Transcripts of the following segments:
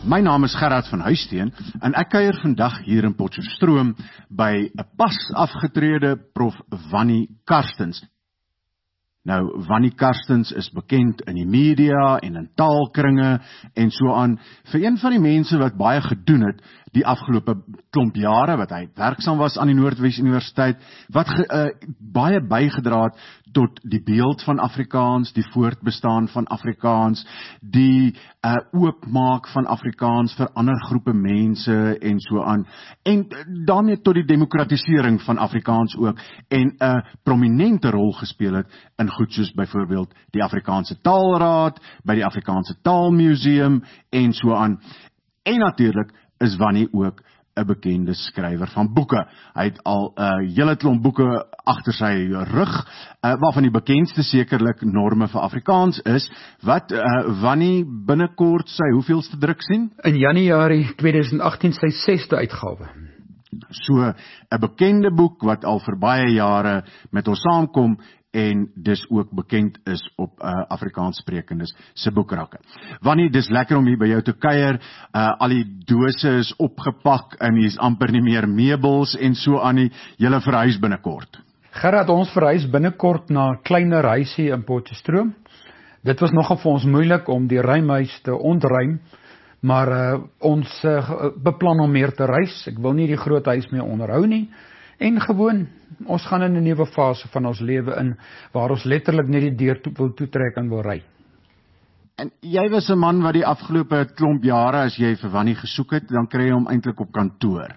My naam is Gerard van Huisteen en ek kuier vandag hier in Potchefstroom by 'n pas afgetrede prof Wannie Karstens. Nou, Wannie Karstens is bekend in die media en in taalkringe en so aan vir een van die mense wat baie gedoen het die afgelope klomp jare wat hy werksaam was aan die Noordwes Universiteit, wat baie bygedra het tot die beeld van Afrikaans, die voortbestaan van Afrikaans, die oopmaak van Afrikaans vir ander groepe mense en so aan, en daarmee tot die demokratisering van Afrikaans ook, en 'n prominente rol gespeel het in goed soos byvoorbeeld die Afrikaanse Taalraad, by die Afrikaanse Taalmuseum en so aan. En natuurlik is Wannie ook 'n bekende skrywer van boeke. Hy het al 'n hele klomp boeke agter sy rug, waarvan die bekendste sekerlik Norme vir Afrikaans is, wat Wannie binnekort sy hoeveelste druk sien? In Januarie 2018 sy 6de uitgawe. So 'n bekende boek wat al vir baie jare met ons saamkom en dis ook bekend is op Afrikaans sprekendes se boekrakke. Wannie, dis lekker om hier by jou te kuier. Al die dose is opgepak en hier is amper nie meer meubels en so aan nie. Julle verhuis binnekort. Gerard, ons verhuis binnekort na 'n kleiner huisie in Potchefstroom. Dit was nogal vir ons moeilik om die ruimhuis te ontruim, maar ons beplan om meer te reis. Ek wil nie die groot huis meer onderhou nie. En gewoon, ons gaan in 'n nuwe fase van ons lewe in, waar ons letterlik net die deur wil toetrek en wil ry. En jy was 'n man wat die afgelope klomp jare, as jy vir Wannie gesoek het, dan kry jy hom eintlik op kantoor.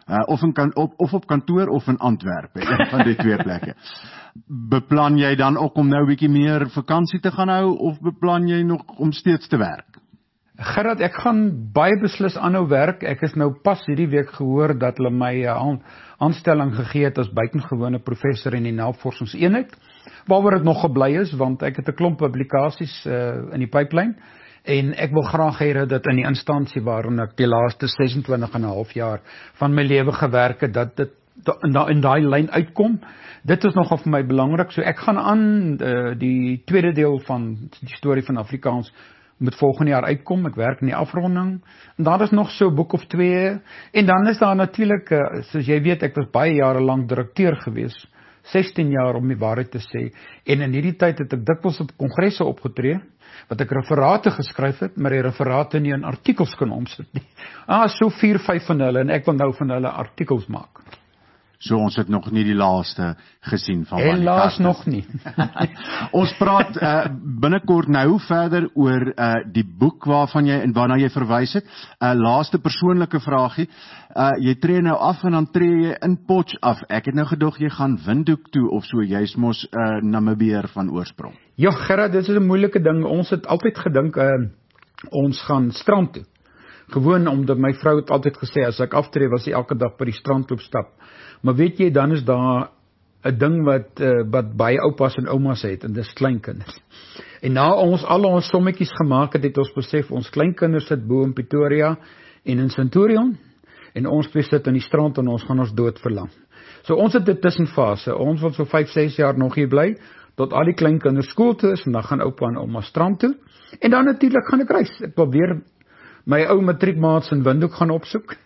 Of op kantoor of in Antwerpen, een van die twee plekke. Beplan jy dan ook om nou 'n bietjie meer vakansie te gaan hou, of beplan jy nog om steeds te werk? Gerard, ek gaan baie beslis aanhou werk. Ek is nou pas hierdie week gehoor dat hulle my aanstelling gegee het as buitengewone professor in die navorsingseenheid, waaroor ek nog gebly is, want ek het 'n klomp publikasies in die pipeline, en ek wil graag hê dat dit in die instansie waarin ek die laaste 26,5 jaar van my lewe gewerk het, dat dit in daai lyn uitkom. Dit is nogal vir my belangrik, so ek gaan aan die tweede deel van die storie van Afrikaans moet volgende jaar uitkom. Ek werk in die afronding, en daar is nog so 'n boek of 2, en dan is daar natuurlik, soos jy weet, ek was baie jare lank direkteur gewees, 16 jaar om die waarheid te sê, en in hierdie tyd het ek dikwels op kongresse opgetree, wat ek referate geskryf het, maar die referate nie in artikels kan omsit nie. So 4-5 van hulle, en ek wil nou van hulle artikels maak. So ons het nog nie die laaste gesien van Wannie Karstens. Helaas nog nie. Ons praat binnekort nou verder oor die boek waarna jy verwys het. Laaste persoonlike vraagie. Jy tree nou af en dan tree jy in Potch af. Ek het nou gedog jy gaan Windhoek toe of so, jy's mos Namibier van oorsprong. Ja, Gerard, dit is 'n moeilike ding. Ons het altyd gedink ons gaan strand toe. Gewoon omdat my vrou het altyd gesê, as ek aftree was sy elke dag by die strand loop stap. Maar weet jy, dan is daar 'n ding wat baie oupas en oumas het, en dis kleinkinders. En na al ons sommetjies gemaak het, het ons besef, ons kleinkinders sit bo in Pretoria en in Centurion, en ons twee sit in die strand en ons gaan ons dood verlang. So ons het 'n tussenfase. Ons wil so 5-6 jaar nog hier bly, tot al die kleinkinders skool toe is, en dan gaan oupa en ouma strand toe. En dan natuurlik gaan ek reis. Ek wil weer my ou matriekmaats in Windhoek gaan opsoek.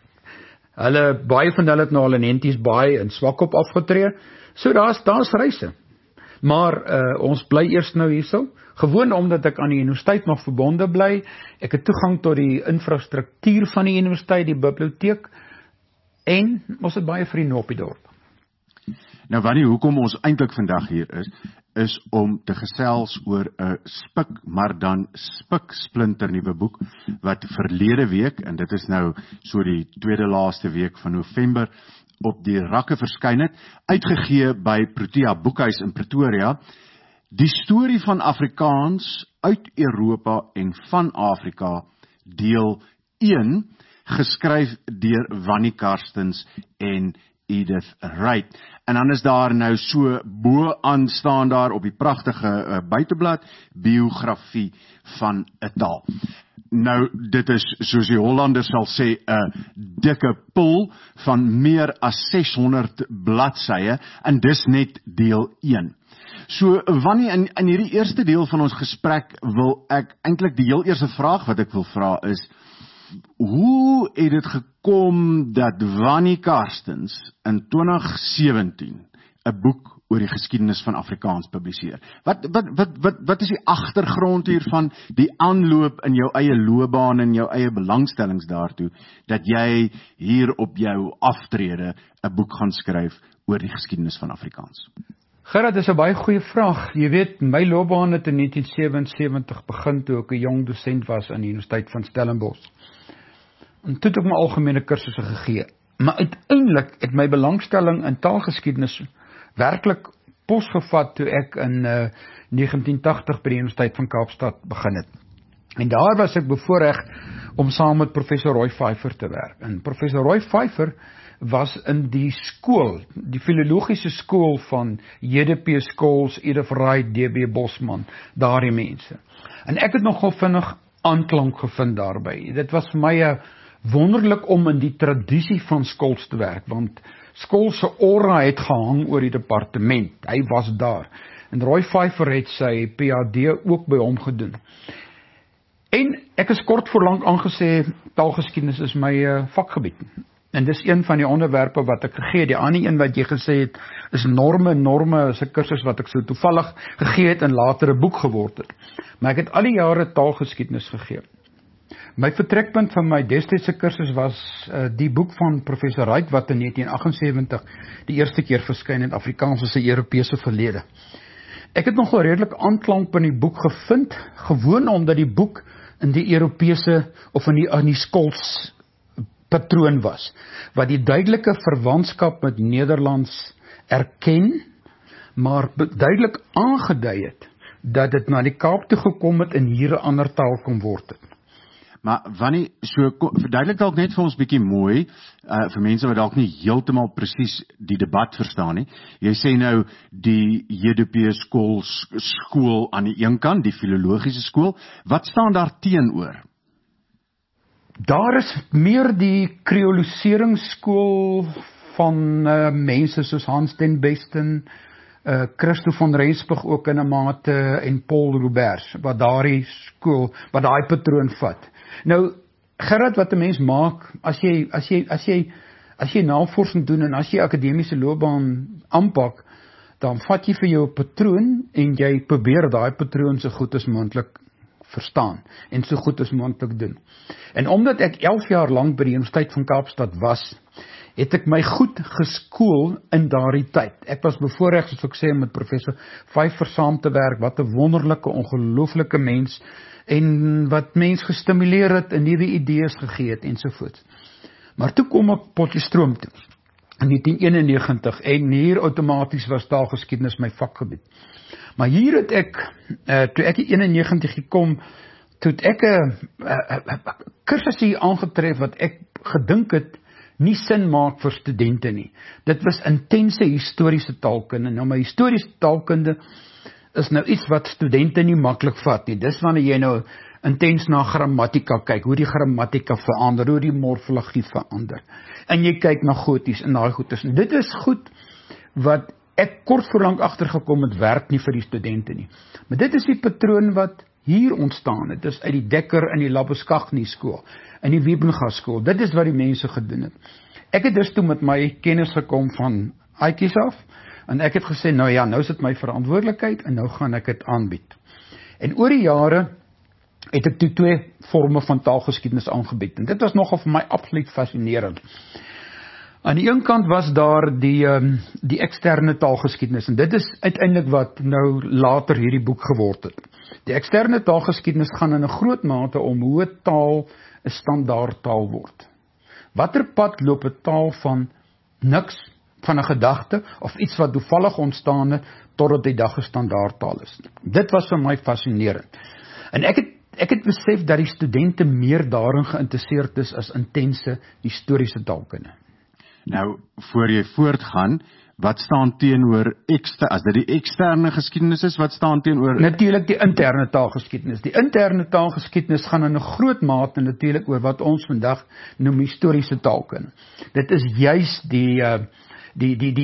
Baie van hulle het nou al in Henties Baai en Swakop afgetree. So daar's reise. Maar ons bly eers nou hierso, gewoon omdat ek aan die universiteit nog verbonde bly. Ek het toegang tot die infrastruktuur van die universiteit, die biblioteek, en ons het baie vriende op die dorp. Nou Wannie, hoekom ons eintlik vandag hier is om te gesels oor 'n maar dan splinter nuwe boek, wat verlede week, en dit is nou so die tweede laaste week van November, op die rakke verskyn het, uitgegee by Protea Boekhuis in Pretoria, die storie van Afrikaans uit Europa en van Afrika, deel 1, geskryf deur Wannie Karstens en Edith Wright. En dan is daar nou so bo-aan staan daar op die pragtige buiteblad, biografie van 'n taal. Nou, dit is, soos die Hollanders sal sê, 'n dikke pul van meer as 600 bladsye, en dis net deel 1. So, Wannie, in hierdie eerste deel van ons gesprek wil ek eintlik die heel eerste vraag wat ek wil vra is, hoe het dit gekom dat Wannie Karstens in 2017 'n boek oor die geskiedenis van Afrikaans publiseer? Wat is die agtergrond hiervan, die aanloop in jou eie loopbaan en jou eie belangstellings daartoe, dat jy hier op jou aftrede 'n boek gaan skryf oor die geskiedenis van Afrikaans? Gerard, dis 'n baie goeie vraag. Jy weet, my loopbaan het in 1977 begin toe ek 'n jong dosent was aan die Universiteit van Stellenbosch. En toe het ek my algemene kursusse gegee. Maar uiteindelik het my belangstelling in taalgeskiedenis werklik posgevat toe ek in 1980 by die Universiteit van Kaapstad begin het. En daar was ek bevoorreg om saam met professor Roy Vyfer te werk. En professor Roy Vyfer was in die skool, die filologiese skool van J.D.P. Scholes, Edith Wright, D.B. Bosman, daardie mense. En ek het nogal vinnig aanklank gevind daarby. Dit was vir my wonderlik om in die tradisie van Scholes te werk, want Scholes se aura het gehang oor die departement. Hy was daar. En Roy Vyfer het sy PhD ook by hom gedoen. En ek is kort voorlank aangesê, taalgeskiedenis is my vakgebied. En dis een van die onderwerpe wat ek gegee het. Die ander een wat jy gesê het, is norme, is 'n kursus wat ek so toevallig gegee het en later 'n boek geword het. Maar ek het al die jare taalgeskiedenis gegee. My vertrekpunt van my destydse kursus was die boek van professor Wright, wat in 1978 die eerste keer verskyn in Afrikaans as 'n Europese verlede. Ek het nogal redelik aanklank by die boek gevind, gewoon omdat die boek in die Europese of in die Scholes patroon was, wat die duidelike verwantskap met Nederlands erken, maar duidelik aangedui het, dat dit na die Kaap toe gekom het en hier 'n ander taal kon word het. Maar Wannie, so verduidelik dalk net vir ons bietjie mooi, vir mense wat dalk nie heeltemal presies die debat verstaan nie. Jy sê nou die J.D.P. skool aan die een kant, die filologiese skool. Wat staan daar teenoor? Daar is meer die kreoliseringsskool van mense soos Hans ten Besten, Christo van Rensburg ook in 'n mate en Paul Roberts, wat daai patroon vat. Nou, Gerard, wat 'n mens maak, as jy navorsing doen en as jy akademiese loopbaan aanpak, dan vat jy vir jou 'n patroon en jy probeer daai patroon so goed as moontlik verstaan en so goed as moontlik doen. En omdat ek 11 jaar lank by die Universiteit van Kaapstad was, het ek my goed geskool in daardie tyd. Ek was bevoorreg, soos ek sê, met professor Vyfer saam te werk, wat 'n wonderlike, ongelooflike mens, en wat mens gestimuleer het en nuwe idees gegee het, ensovoorts. Maar toe kom ek Potchefstroom toe, in 1991, en hier outomaties was taalgeskiedenis my vakgebied. Maar hier het ek, toe ek in 91 gekom, toe het ek 'n kursus hier aangetref wat ek gedink het nie sin maak vir studente nie. Dit was intense historiese taalkunde. Nou, my historiese taalkunde is nou iets wat studente nie maklik vat nie. Dis wanneer jy nou intens na grammatika kyk, hoe die grammatika verander, hoe die morfologie verander. En jy kyk na goties en daai goedes. Dit is goed wat ek kort voorlank agtergekom het, werk nie vir die studente nie. Maar dit is die patroon wat hier ontstaan het. Dit is uit die Dekker in die Labuschagne skool, in die Wiebenga skool. Dit is wat die mense gedoen het. Ek het dus toe met my kennis gekom van Aitjies af, en ek het gesê, nou ja, nou is dit my verantwoordelikheid, en nou gaan ek dit aanbied. En oor die jare het ek toe 2 vorme van taalgeskiedenis aangebied, en dit was nogal vir my absoluut fascinerend. Aan die een kant was daar die eksterne taalgeskiedenis, en dit is uiteindelik wat nou later hierdie boek geword het. Die eksterne taalgeskiedenis gaan in 'n groot mate om hoe 'n taal 'n standaard taal word. Watter pad loop 'n taal van niks, van 'n gedagte, of iets wat toevallig ontstaan het, totdat die dag 'n standaard taal is. Dit was vir my fascinerend. En ek het besef dat die studente meer daarin geïnteresseerd is as intense historiese taalkunde. Nou, voor jy voortgaan, wat staan teenoor as dit die eksterne geskiedenis is, wat staan teenoor? Natuurlik die interne taalgeskiedenis. Die interne taalgeskiedenis gaan in 'n groot mate natuurlik oor wat ons vandag noem historiese taalkunde. Dit is juis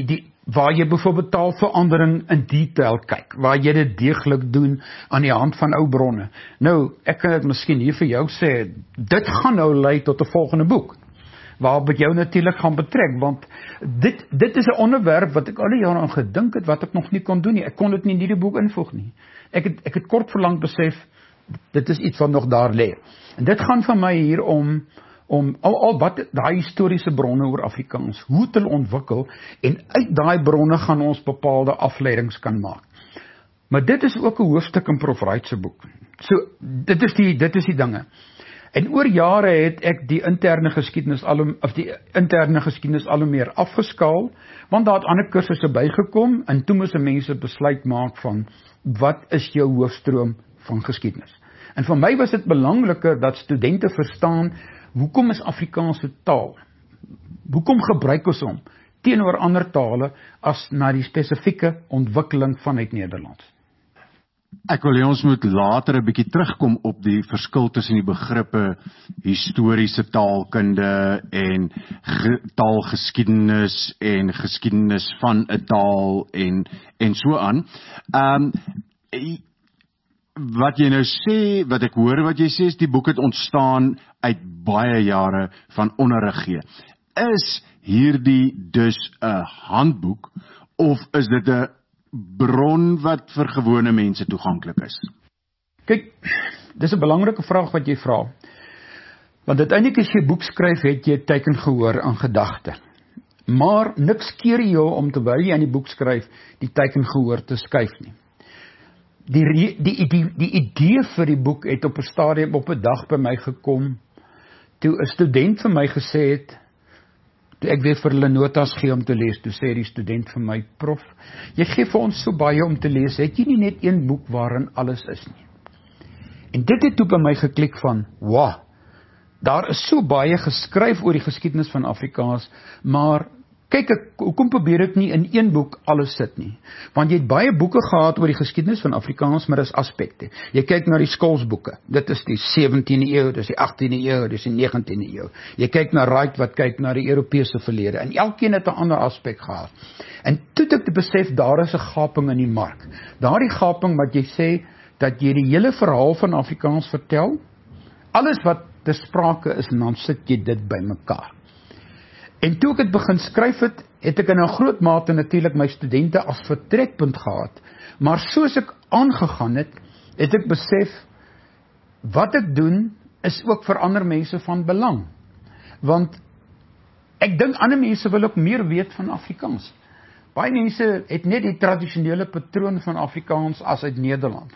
waar jy byvoorbeeld taalverandering in detail kyk, waar jy dit deeglik doen aan die hand van ou bronne. Nou, ek kan dit miskien hier vir jou sê, dit gaan nou lei tot 'n volgende boek, waarop ek jou natuurlik gaan betrek, want dit is 'n onderwerp wat ek al die jare aan gedink het, wat ek nog nie kon doen nie. Ek kon dit nie in hierdie boek invoeg nie. Ek het kort verlang besef, dit is iets wat nog daar lê. En dit gaan vir my hier om al wat daai historiese bronne oor Afrikaans, hoe het hulle ontwikkel, en uit daai bronne gaan ons bepaalde afleidings kan maak. Maar dit is ook 'n hoofstuk in Prof Wright se boek. So, dit is die dinge. En oor jare het ek die interne geskiedenis al hoe meer afgeskaal, want daar het ander kursusse bygekom, en toe moes mense besluit maak van, wat is jou hoofstroom van geskiedenis? En vir my was dit belangriker dat studente verstaan, hoekom is Afrikaans 'n taal? Hoekom gebruik ons hom teenoor ander tale as na die spesifieke ontwikkeling vanuit Nederlands? Ek wil hê ons moet later 'n bietjie terugkom op die verskil tussen die begrippe historiese taalkunde en taalgeskiedenis en geskiedenis van 'n taal en so aan. Wat jy nou sê, wat ek hoor wat jy sê, is die boek het ontstaan uit baie jare van onderrig gee. Is hierdie dus 'n handboek, of is dit 'n bron wat vir gewone mense toeganklik is? Kyk, dis 'n belangrike vraag wat jy vra. Want uiteindelik as jy boek skryf, het jy teiken gehoor aan gedagte. Maar niks keer jou om terwyl jy aan die boek skryf, die teiken gehoor te skuif nie. Die idee vir die boek het op 'n stadium op 'n dag by my gekom, toe 'n student vir my gesê het, toe ek weer vir hulle notas gee om te lees, toe sê die student vir my, prof, jy gee vir ons so baie om te lees, het jy nie net een boek waarin alles is nie? En dit het toe by my geklik van, wow, daar is so baie geskryf oor die geskiedenis van Afrikaans, maar kyk, hoekom probeer ek nie in een boek alles sit nie? Want jy het baie boeke gehad oor die geskiedenis van Afrikaans, maar dis aspekte. Jy kyk na die skoolsboeke, dit is die 17de eeu, dis die 18de eeu, dis die 19de eeu. Jy kyk na Wright wat kyk na die Europese verlede, en elkeen het 'n ander aspek gehad. En toe het ek besef, daar is 'n gaping in die mark. Daardie gaping wat jy sê, dat jy die hele verhaal van Afrikaans vertel, alles wat te sprake is, en dan sit jy dit by mekaar. En toe ek het begin skryf het ek in 'n groot mate natuurlik my studente as vertrekpunt gehad, maar soos ek aangegaan het ek besef, wat ek doen, is ook vir ander mense van belang. Want ek dink ander mense wil ook meer weet van Afrikaans. Baie mense het net die tradisionele patroon van Afrikaans as uit Nederland.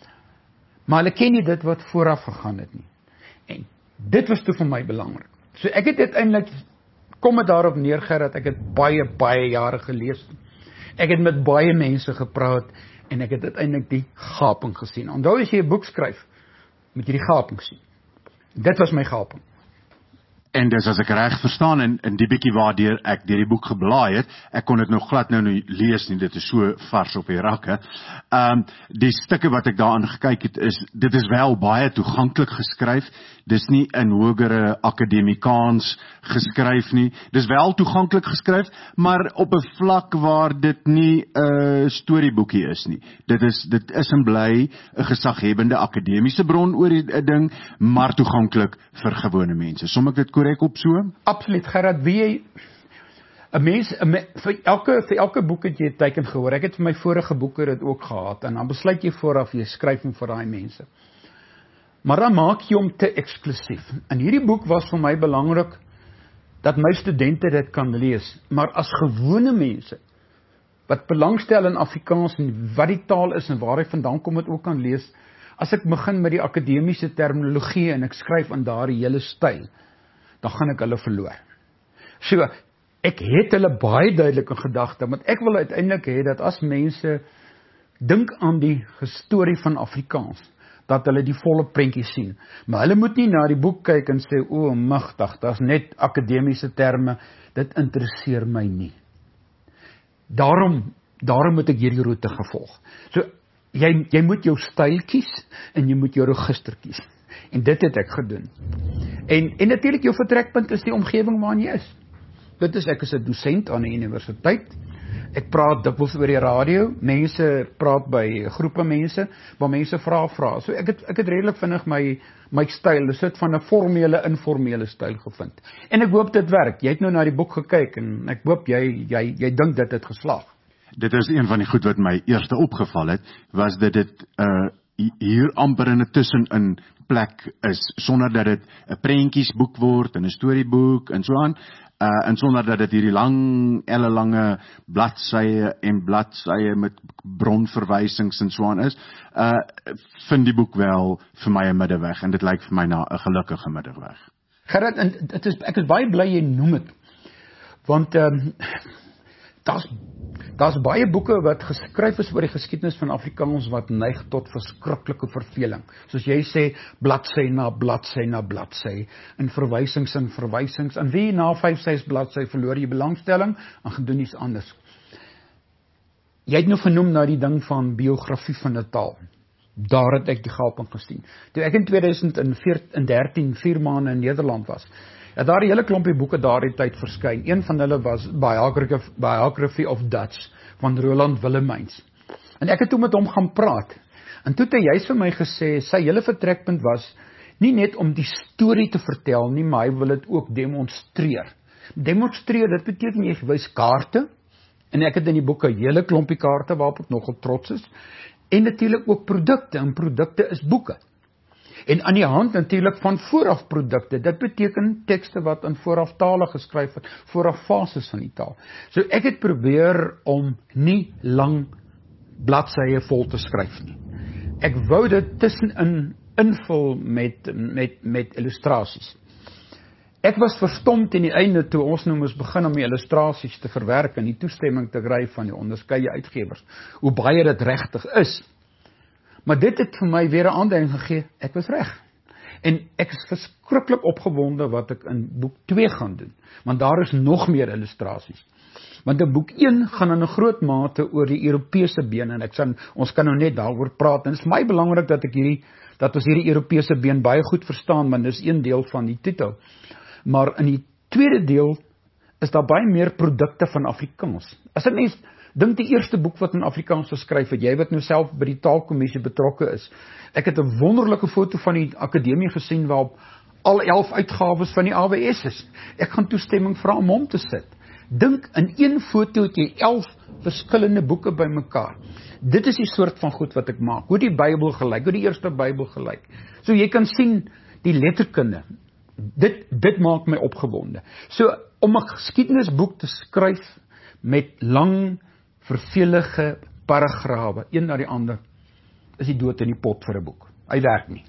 Maar hulle ken nie dit wat vooraf gegaan het nie. En dit was toe vir my belangrik. So ek het uiteindelik, kom het daarop neer, Gerard, ek het baie jare gelees. Ek het met baie mense gepraat, en ek het uiteindelik die gaping gesien. Onthou, as jy 'n boek skryf, moet jy die gaping sien. Dit was my gaping. En dis as ek reg verstaan, en die bietjie waardeur ek deur die boek geblaai het, ek kon dit nog glad nou nie lees nie, dit is so vars op die rakke. Die stukke wat ek daaraan gekyk het, dit is wel baie toeganklik geskryf, dis nie in hogere akademikaans geskryf nie, dis wel toeganklik geskryf, maar op 'n vlak waar dit nie 'n storieboekie is nie. Dit is en bly 'n gesaghebende akademiese bron oor die ding, maar toeganklik vir gewone mense. Som ek dit korrek op so? Absoluut, Gerard, vir elke boek het jy 'n teiken gehoor. Ek het vir my vorige boeke dit ook gehad, en dan besluit jy vooraf, jy skryf hom vir daai mense. Maar dan maak jy hom te eksklusief. En hierdie boek was vir my belangrik, dat my studente dit kan lees, maar as gewone mense, wat belangstel in Afrikaans, en wat die taal is, en waar hy vandaan kom, het ook kan lees, as ek begin met die akademiese terminologie, en ek skryf in daardie hele styl, dan gaan ek hulle verloor. So, ek het hulle baie duidelik in gedagte, want ek wil uiteindelik hê, dat as mense dink aan die storie van Afrikaans, dat hulle die volle prentjie sien. Maar hulle moet nie na die boek kyk en sê, o, magtig, dat is net akademiese terme, dit interesseer my nie. Daarom moet ek hierdie roete gevolg. So, jy moet jou styl kies, en jy moet jou register kies. En dit het ek gedoen. En natuurlik jou vertrekpunt is die omgewing waarin jy is. Ek is 'n dosent aan 'n universiteit. Ek praat dikwels oor die radio, mense praat by groepe mense, waar mense vra. So ek het redelik vinnig my styl, 'n soort van 'n formele, informele styl gevind. En ek hoop dit werk. Jy het nou na die boek gekyk en ek hoop jy dink dit het geslaag. Dit is een van die goed wat my eerste opgeval het, was dat dit hier amper in 'n tussenin plek is, sonder dat dit 'n prentjiesboek word en 'n storieboek en so aan, en sonder dat dit hierdie ellelange bladsye en bladsye met bronverwysings en so aan is, vind die boek wel vir my 'n middeweg, en dit lyk vir my na 'n gelukkige middeweg. Gerard, en ek is baie bly jy noem dit, want daar's baie boeke wat geskryf is oor die geskiedenis van Afrikaans wat neig tot verskriklike verveling. Soos jy sê, bladsy na bladsy na bladsy, en verwysings, en wie na 5-6 bladsy verloor jy belangstelling en gaan doen iets anders. Jy het nou genoem na die ding van biografie van 'n taal. Daar het ek die gaping gesien. Toe ek in 2013 4 maande in Nederland was, het daar 'n hele klompie boeke daardie tyd verskyn. Een van hulle was Biography of Dutch van Roland Willemyns. En ek het toe met hom gaan praat. En toe het hy juist vir my gesê, sy hele vertrekpunt was nie net om die storie te vertel nie, maar hy wil dit ook demonstreer. Demonstreer, dit beteken jy wys kaarte, en ek het in die boek 'n hele klompie kaarte waarop ek nogal trots is, en natuurlik ook produkte, en produkte is boeke. En aan die hand natuurlik van vooraf produkte, dit beteken tekste wat in vooraf tale geskryf het, vooraf fases van die taal. So ek het probeer om nie lang bladsye vol te skryf nie. Ek wou dit tussenin invul met illustrasies. Ek was verstomd in die einde toe ons nou moes begin om die illustrasies te verwerk en die toestemming te kry van die onderskeie uitgewers, hoe baie dit regtig is. Maar dit het vir my weer 'n aanduiding gegee, ek was reg. En ek is verskriklik opgewonde wat ek in boek 2 gaan doen, want daar is nog meer illustrasies. Want in boek 1 gaan in 'n groot mate oor die Europese been, en ons kan nou net daaroor praat, en dit is my belangrik dat ons hierdie Europese been baie goed verstaan, want dit is een deel van die titel. Maar in die tweede deel is daar baie meer produkte van Afrikaans. As ek mens dink die eerste boek wat in Afrikaans geskryf het, jy wat nou self by die taalkommissie betrokke is, ek het 'n wonderlike foto van die akademie gesien waarop al 11 uitgawes van die AWS is. Ek gaan toestemming vra om hom te sit. Dink, in een foto het jy 11 verskillende boeke bymekaar. Dit is die soort van goed wat ek maak, hoe die Bybel gelyk, hoe die eerste Bybel gelyk. So jy kan sien, die letterkunde, dit maak my opgewonde. So, om 'n geskiedenisboek te skryf met lang, vervelige paragrawe, een na die ander, is die dood in die pot vir 'n boek. Hy werk nie.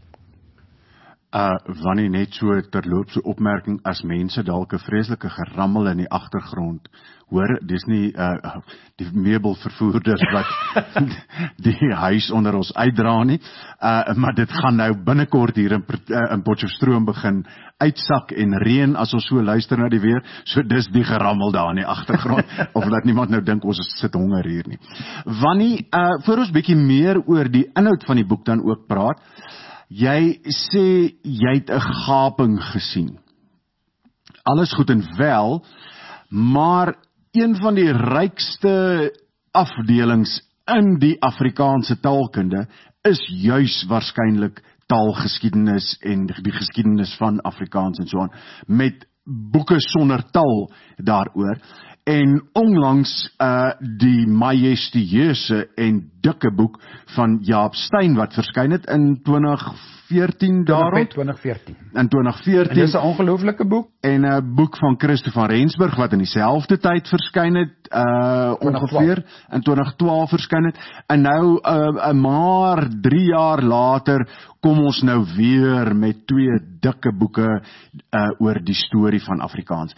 Wanneer net so terloops so opmerking, as mense dalk 'n vreeslike gerammel in die agtergrond hoor, dis nie die meubelvervoerders wat die huis onder ons uitdra nie, maar dit gaan nou binnekort hier in Potchefstroom begin uitsak en reën as ons so luister na die weer, so dis die gerammel daar in die agtergrond, of dat niemand nou dink ons sit honger hier nie. Wanneer, voor ons bietjie meer oor die inhoud van die boek dan ook praat, jy sê, jy het 'n gaping gesien. Alles goed en wel, maar een van die rykste afdelings in die Afrikaanse taalkunde is juis waarskynlik taalgeskiedenis en die geskiedenis van Afrikaans en so aan, met boeke sonder taal daaroor. En onlangs die majestueuse en dikke boek van Jaap Steyn wat verskyn het in 2014 daarop. 2014. In 2014. En dis 'n ongelooflike boek. En 'n boek van Christo van Rensburg wat in dieselfde tyd verskyn het, ongeveer in 2012 verskyn het. En nou maar 3 jaar later kom ons nou weer met 2 dikke boeke oor die storie van Afrikaans.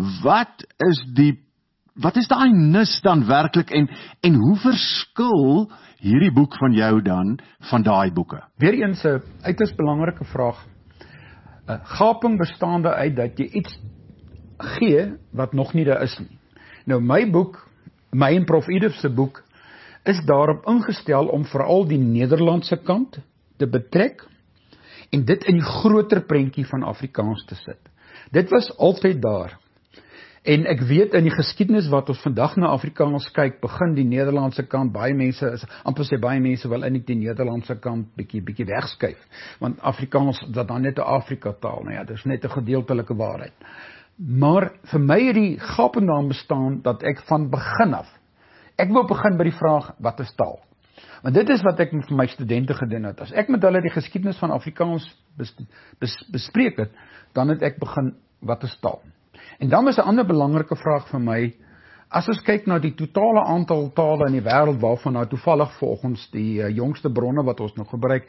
Wat is daai nis dan werklik en hoe verskil hierdie boek van jou dan van daai boeke? Weereens 'n uiters belangrike vraag. Gaping bestaande uit dat jy iets gee wat nog nie daar is nie. Nou my boek, my en Prof Edith se boek, is daarop ingestel om veral die Nederlandse kant te betrek en dit in die groter prentjie van Afrikaans te sit. Dit was altyd daar. En ek weet in die geskiedenis wat ons vandag na Afrikaans kyk, begin die Nederlandse kant, baie mense, amper sê baie mense wil in die Nederlandse kant bietjie wegskuif, want Afrikaans, dat dan net 'n Afrika taal, nou ja, dit is net 'n gedeeltelike waarheid. Maar vir my het die gaping daarin bestaan, dat ek van begin af, ek wil begin by die vraag, wat is taal? Want dit is wat ek vir my studente gedoen het. As ek met hulle die geskiedenis van Afrikaans bespreek het, dan het ek begin, wat is taal? En dan is 'n ander belangrike vraag vir my, as ons kyk na die totale aantal tale in die wêreld, waarvan nou toevallig volgens die jongste bronne wat ons nog gebruik,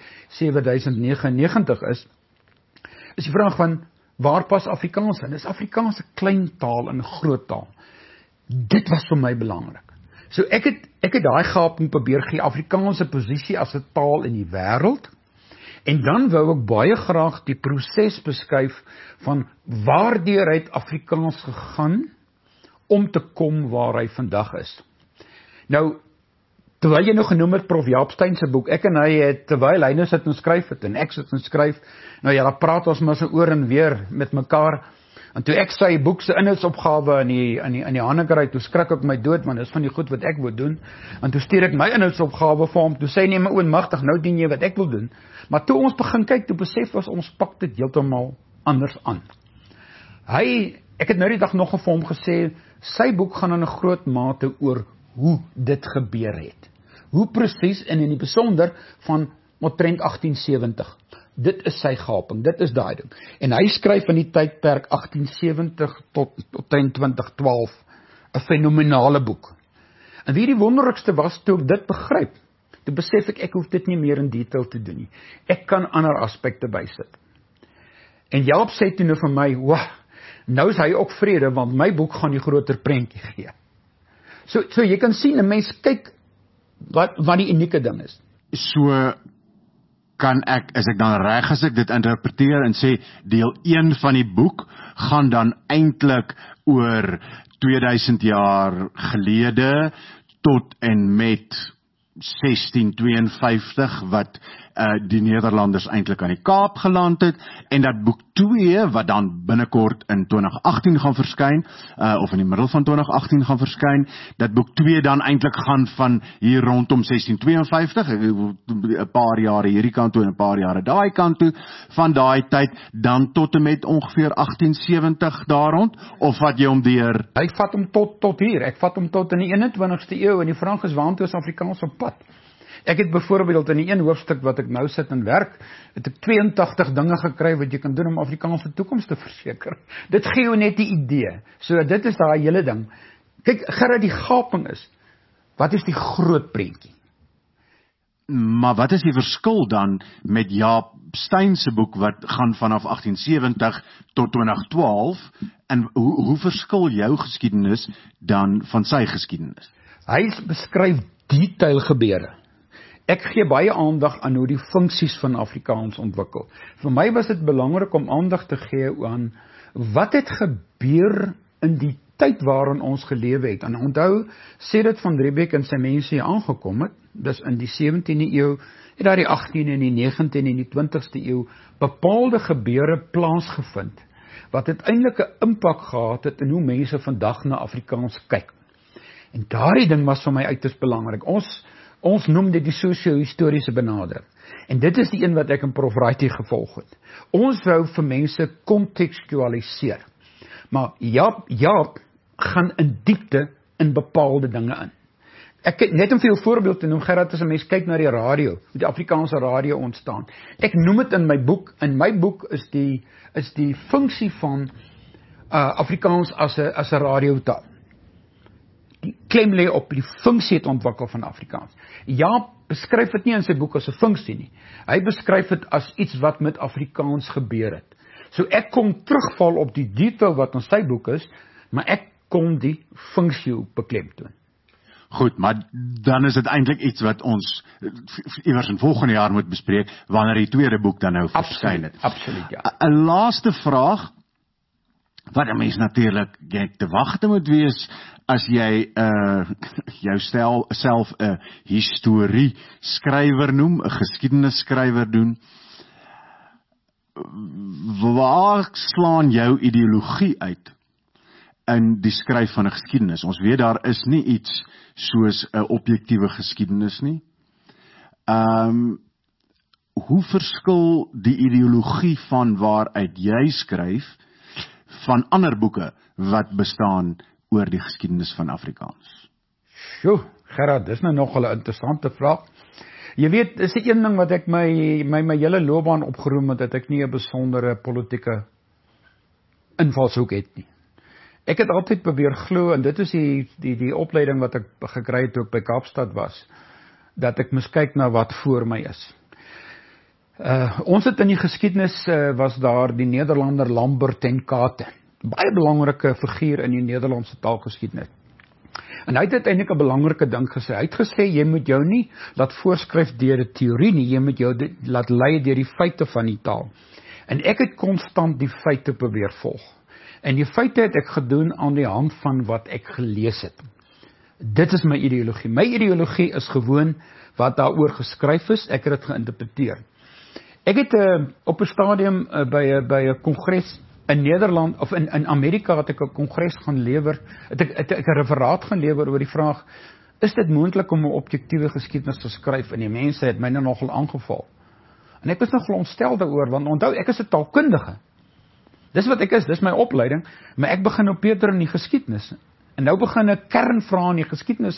7099 is die vraag van, waar pas Afrikaans in? Is Afrikaans 'n klein taal en 'n groot taal? Dit was vir my belangrik. So ek het daai gaping probeer gee, Afrikaanse posisie as 'n taal in die wêreld, en dan wou ek baie graag die proses beskryf van waardeur het Afrikaans gegaan om te kom waar hy vandag is. Nou, terwyl jy nou genoem het Prof Jaap Steyn se boek, ek en hy het, terwyl hy nou sit en skryf het, en ek sit en skryf, nou ja, dan praat ons maar so oor en weer met mekaar, en toe ek sy boek se inhoudsopgawe in die hande kry, toe skrik ek my dood, want dis van die goed wat ek wil doen, en toe stuur ek my inhoudsopgawe vir hom, toe sê hy, nee, my oonmagtig, nou doen jy wat ek wil doen, maar toe ons begin kyk, toe besef ons pak dit heeltemal anders aan. Ek het nou die dag nog vir hom gesê, sy boek gaan in 'n groot mate oor hoe dit gebeur het. Hoe presies, en in die besonder van omtrent 1870. Dit is sy gaping, dit is daai ding. En hy skryf in die tydperk 1870 tot 2012 'n fenominale boek. En wie die wonderlikste was, toe ek dit begryp, toe besef ek hoef dit nie meer in detail te doen nie. Ek kan ander aspekte bysit. En Jaap sê toe nou vir my, wauw, nou is hy ook vrede, want my boek gaan die groter prentjie gee. So jy kan sien, 'n mens kyk wat die unieke ding is. So kan ek, as ek dan reg as ek dit interpreteer en sê, deel 1 van die boek gaan dan eintlik oor 2000 jaar gelede tot en met 1652 wat die Nederlanders eintlik aan die Kaap geland het, en dat boek 2 wat dan binnekort in 2018 gaan verskyn, of in die middel van 2018 gaan verskyn, dat boek 2 dan eintlik gaan van hier rondom 1652, 'n paar jare hierdie kant toe en 'n paar jare daai kant toe, van daai tyd dan tot en met ongeveer 1870 daar rond, of wat jy hom deur? Hy vat hom tot hier, ek vat hom tot in die 21ste eeu, en die vraag is, waantoe is Afrikaans op pad? Ek het byvoorbeeld in die een hoofstuk wat ek nou sit en werk, het ek 82 dinge gekry wat jy kan doen om Afrikaanse toekoms te verseker. Dit gee jou net die idee. So dit is daai hele ding. Kyk, Gerard, die gaping is, wat is die groot prentjie? Maar wat is die verskil dan met Jaap Steyn se boek wat gaan vanaf 1870 tot 2012, en hoe verskil jou geskiedenis dan van sy geskiedenis? Hy beskryf detailgebeure. Ek gee baie aandag aan hoe die funksies van Afrikaans ontwikkel. Vir my was dit belangrik om aandag te gee aan wat het gebeur in die tyd waarin ons gelewe het. En onthou, Sedert van Riebeeck en sy mense hier aangekom het, dis in die 17de eeu, het daar die 18de en die 19de en die 20ste eeu bepaalde gebeure plaasgevind, wat uiteindelik 'n impak gehad het in hoe mense vandag na Afrikaans kyk. En daardie ding was vir my uiters belangrik. Ons noem dit die sosio-historiese benadering. En dit is die een wat ek in Prof Wrighty gevolg het. Ons wou vir mense kontekstualiseer. Maar Jaap gaan in diepte in bepaalde dinge in. Net om vir jou voorbeeld te noem, Gerard, as 'n mens kyk na die radio, die Afrikaanse radio ontstaan. Ek noem dit in my boek. In my boek is die funksie van Afrikaans as 'n radiotaal. Die klem lê op die funksie het ontwikkel van Afrikaans. Jaap beskryf dit nie in sy boek as 'n funksie nie. Hy beskryf dit as iets wat met Afrikaans gebeur het. So ek kom terugval op die detail wat in sy boek is, maar ek kom die funksie beklemtoon. Goed, maar dan is dit eintlik iets wat ons iewers in volgende jaar moet bespreek, wanneer die tweede boek dan nou verskyn het. Absoluut, ja. 'n laaste vraag, wat 'n mens natuurlik te wagte moet wees, as jy jouself 'n historieskrywer noem, 'n geskiedenisskrywer doen, waar slaan jou ideologie uit in die skryf van 'n geskiedenis. Ons weet daar is nie iets soos 'n objektiewe geskiedenis nie. Hoe verskil die ideologie van waaruit jy skryf van ander boeke wat bestaan oor die geskiedenis van Afrikaans? Sjoe, Gerard, dis nou nog 'n interessante vraag. Jy weet, dis die een ding wat ek my hele loopbaan opgeroem het, dat ek nie 'n besondere politieke invalshoek het nie. Ek het altyd probeer glo, en dit is die opleiding wat ek gekry het toe ek by Kaapstad was, dat ek moes kyk na wat voor my is. Ons het in die geskiedenis, was daar die Nederlander Lambert ten Kate, baie belangrike figuur in die Nederlandse taalgeskiedenis. En hy het uiteindelik 'n belangrike ding gesê. Hy het gesê, jy moet jou nie laat voorskryf deur 'n teorie nie, jy moet jou laat lei deur die feite van die taal. En ek het konstant die feite probeer volg. En die feite het ek gedoen aan die hand van wat ek gelees het. Dit is my ideologie. My ideologie is gewoon wat daaroor geskryf is, ek het dit geïnterpreteer. Ek het op 'n stadium by 'n kongres in Nederland, of in Amerika het ek 'n kongres gaan lewer, het ek 'n referaat gaan lewer oor die vraag, is dit moontlik om 'n objektiewe geskiedenis te skryf? En die mense het my nou nogal aangeval. En ek was nogal ontstel daaroor, want onthou, ek is 'n taalkundige. Dis wat ek is, dis my opleiding, maar ek begin nou Peter in die geskiedenis. En nou begin ek kernvrae in die geskiedenis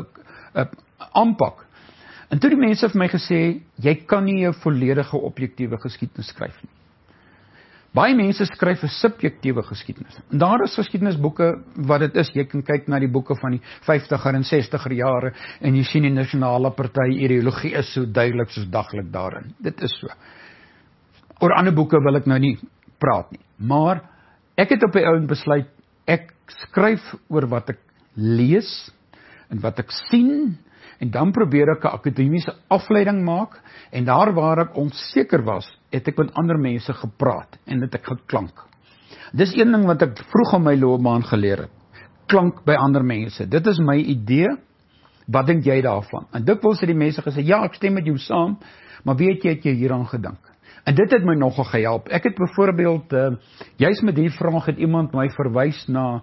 aanpak. En toe die mense vir my gesê, jy kan nie 'n volledige objektiewe geskiedenis skryf nie. Baie mense skryf 'n subjektiewe geskiedenis. En daar is geskiedenisboeke wat dit is. Jy kan kyk na die boeke van die 50er en 60er jare en jy sien die nasionale party ideologie is so duidelik soos daglik daarin. Dit is so. Oor ander boeke wil ek nou nie praat nie. Maar ek het op die ou besluit, ek skryf oor wat ek lees en wat ek sien, en dan probeer ek 'n akademiese afleiding maak, en daar waar ek onseker was, het ek met ander mense gepraat, en het ek geklank. Dis een ding wat ek vroeg in my loopbaan geleer het. Klank by ander mense. Dit is my idee, wat dink jy daarvan? En dikwels het die mense gesê, ja, ek stem met jou saam, maar weet jy, het jy hieraan gedink? En dit het my nogal gehelp. Ek het byvoorbeeld, juist met die vraag het iemand my verwys na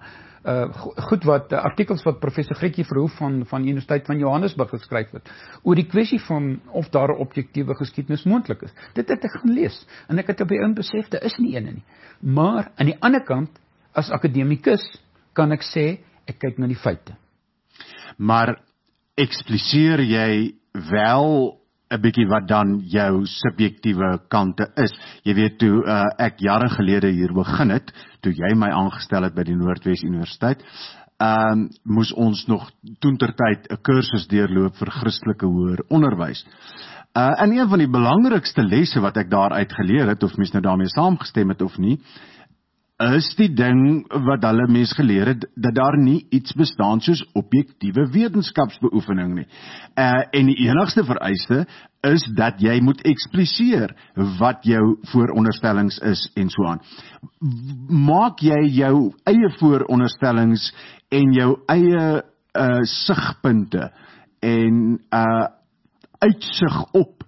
artikels wat professor Grietjie Verhoef van Universiteit van Johannesburg geskryf het, oor die kwessie van of daar 'n objektiewe geskiedenis moontlik is. Dit het ek gaan lees, en ek het op die besef, daar is nie ene nie. Maar, aan die ander kant, as akademikus, kan ek sê, ek kyk na die feite. Maar, ekspliseer jy wel 'n bietjie wat dan jou subjektiewe kante is. Jy weet, toe ek jare gelede hier begin het, toe jy my aangestel het by die Noordwes Universiteit, moes ons nog toentertyd 'n kursus deurloop vir Christelike hoër onderwys. En een van die belangrikste lesse wat ek daaruit geleer het, of mens nou daarmee saamgestem het of nie, is die ding wat hulle mens geleer het, dat daar nie iets bestaan soos objektiewe wetenskapsbeoefening nie. En die enigste vereiste is dat jy moet ekspliseer wat jou vooronderstellings is en so aan. Maak jy jou eie vooronderstellings en jou eie sigpunte en uitsig op,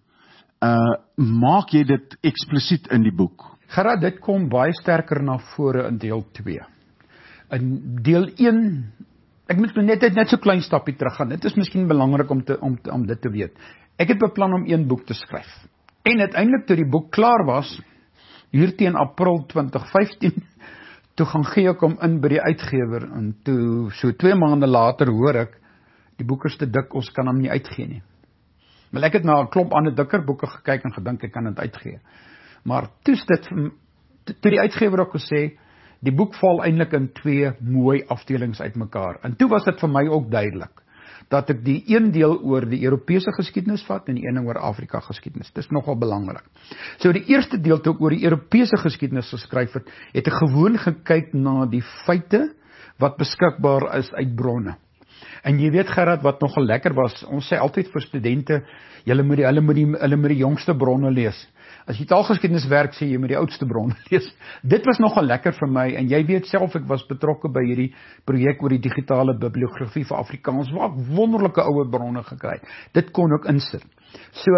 maak jy dit eksplisiet in die boek? Gerard, dit kom baie sterker na vore in deel 2. In deel 1, ek moet net so klein stapie terug gaan. Dit is miskien belangrik om dit te weet. Ek het beplan om 1 boek te skryf. En uiteindelik toe die boek klaar was, hier teen April 2015, toe gaan gee ek hom in by die uitgewer, en toe so 2 maande later hoor ek, die boek is te dik, ons kan hom nie uitgee nie. Maar ek het na 'n klomp ander dikker boeke gekyk en gedink ek kan dit uitgee. Maar toe die uitgewer ook gesê, die boek val eintlik in 2 mooi afdelings uitmekaar. En toe was dit vir my ook duidelik, dat ek die een deel oor die Europese geskiedenis vat, en die een oor Afrika geskiedenis. Dit is nogal belangrik. So die eerste deel toe ek oor die Europese geskiedenis geskryf het, het ek gewoon gekyk na die feite, wat beskikbaar is uit bronne. En jy weet Gerard, wat nogal lekker was, ons sê altyd vir studente, hulle moet die jongste bronne lees. As jy taalgeskiedenis werk, sê jy moet die oudste bronne lees. Dit was nogal lekker vir my, en jy weet self, ek was betrokke by hierdie projek oor die digitale bibliografie vir Afrikaans, waar ek wonderlike ouer bronne gekry. Dit kon ek insit. So,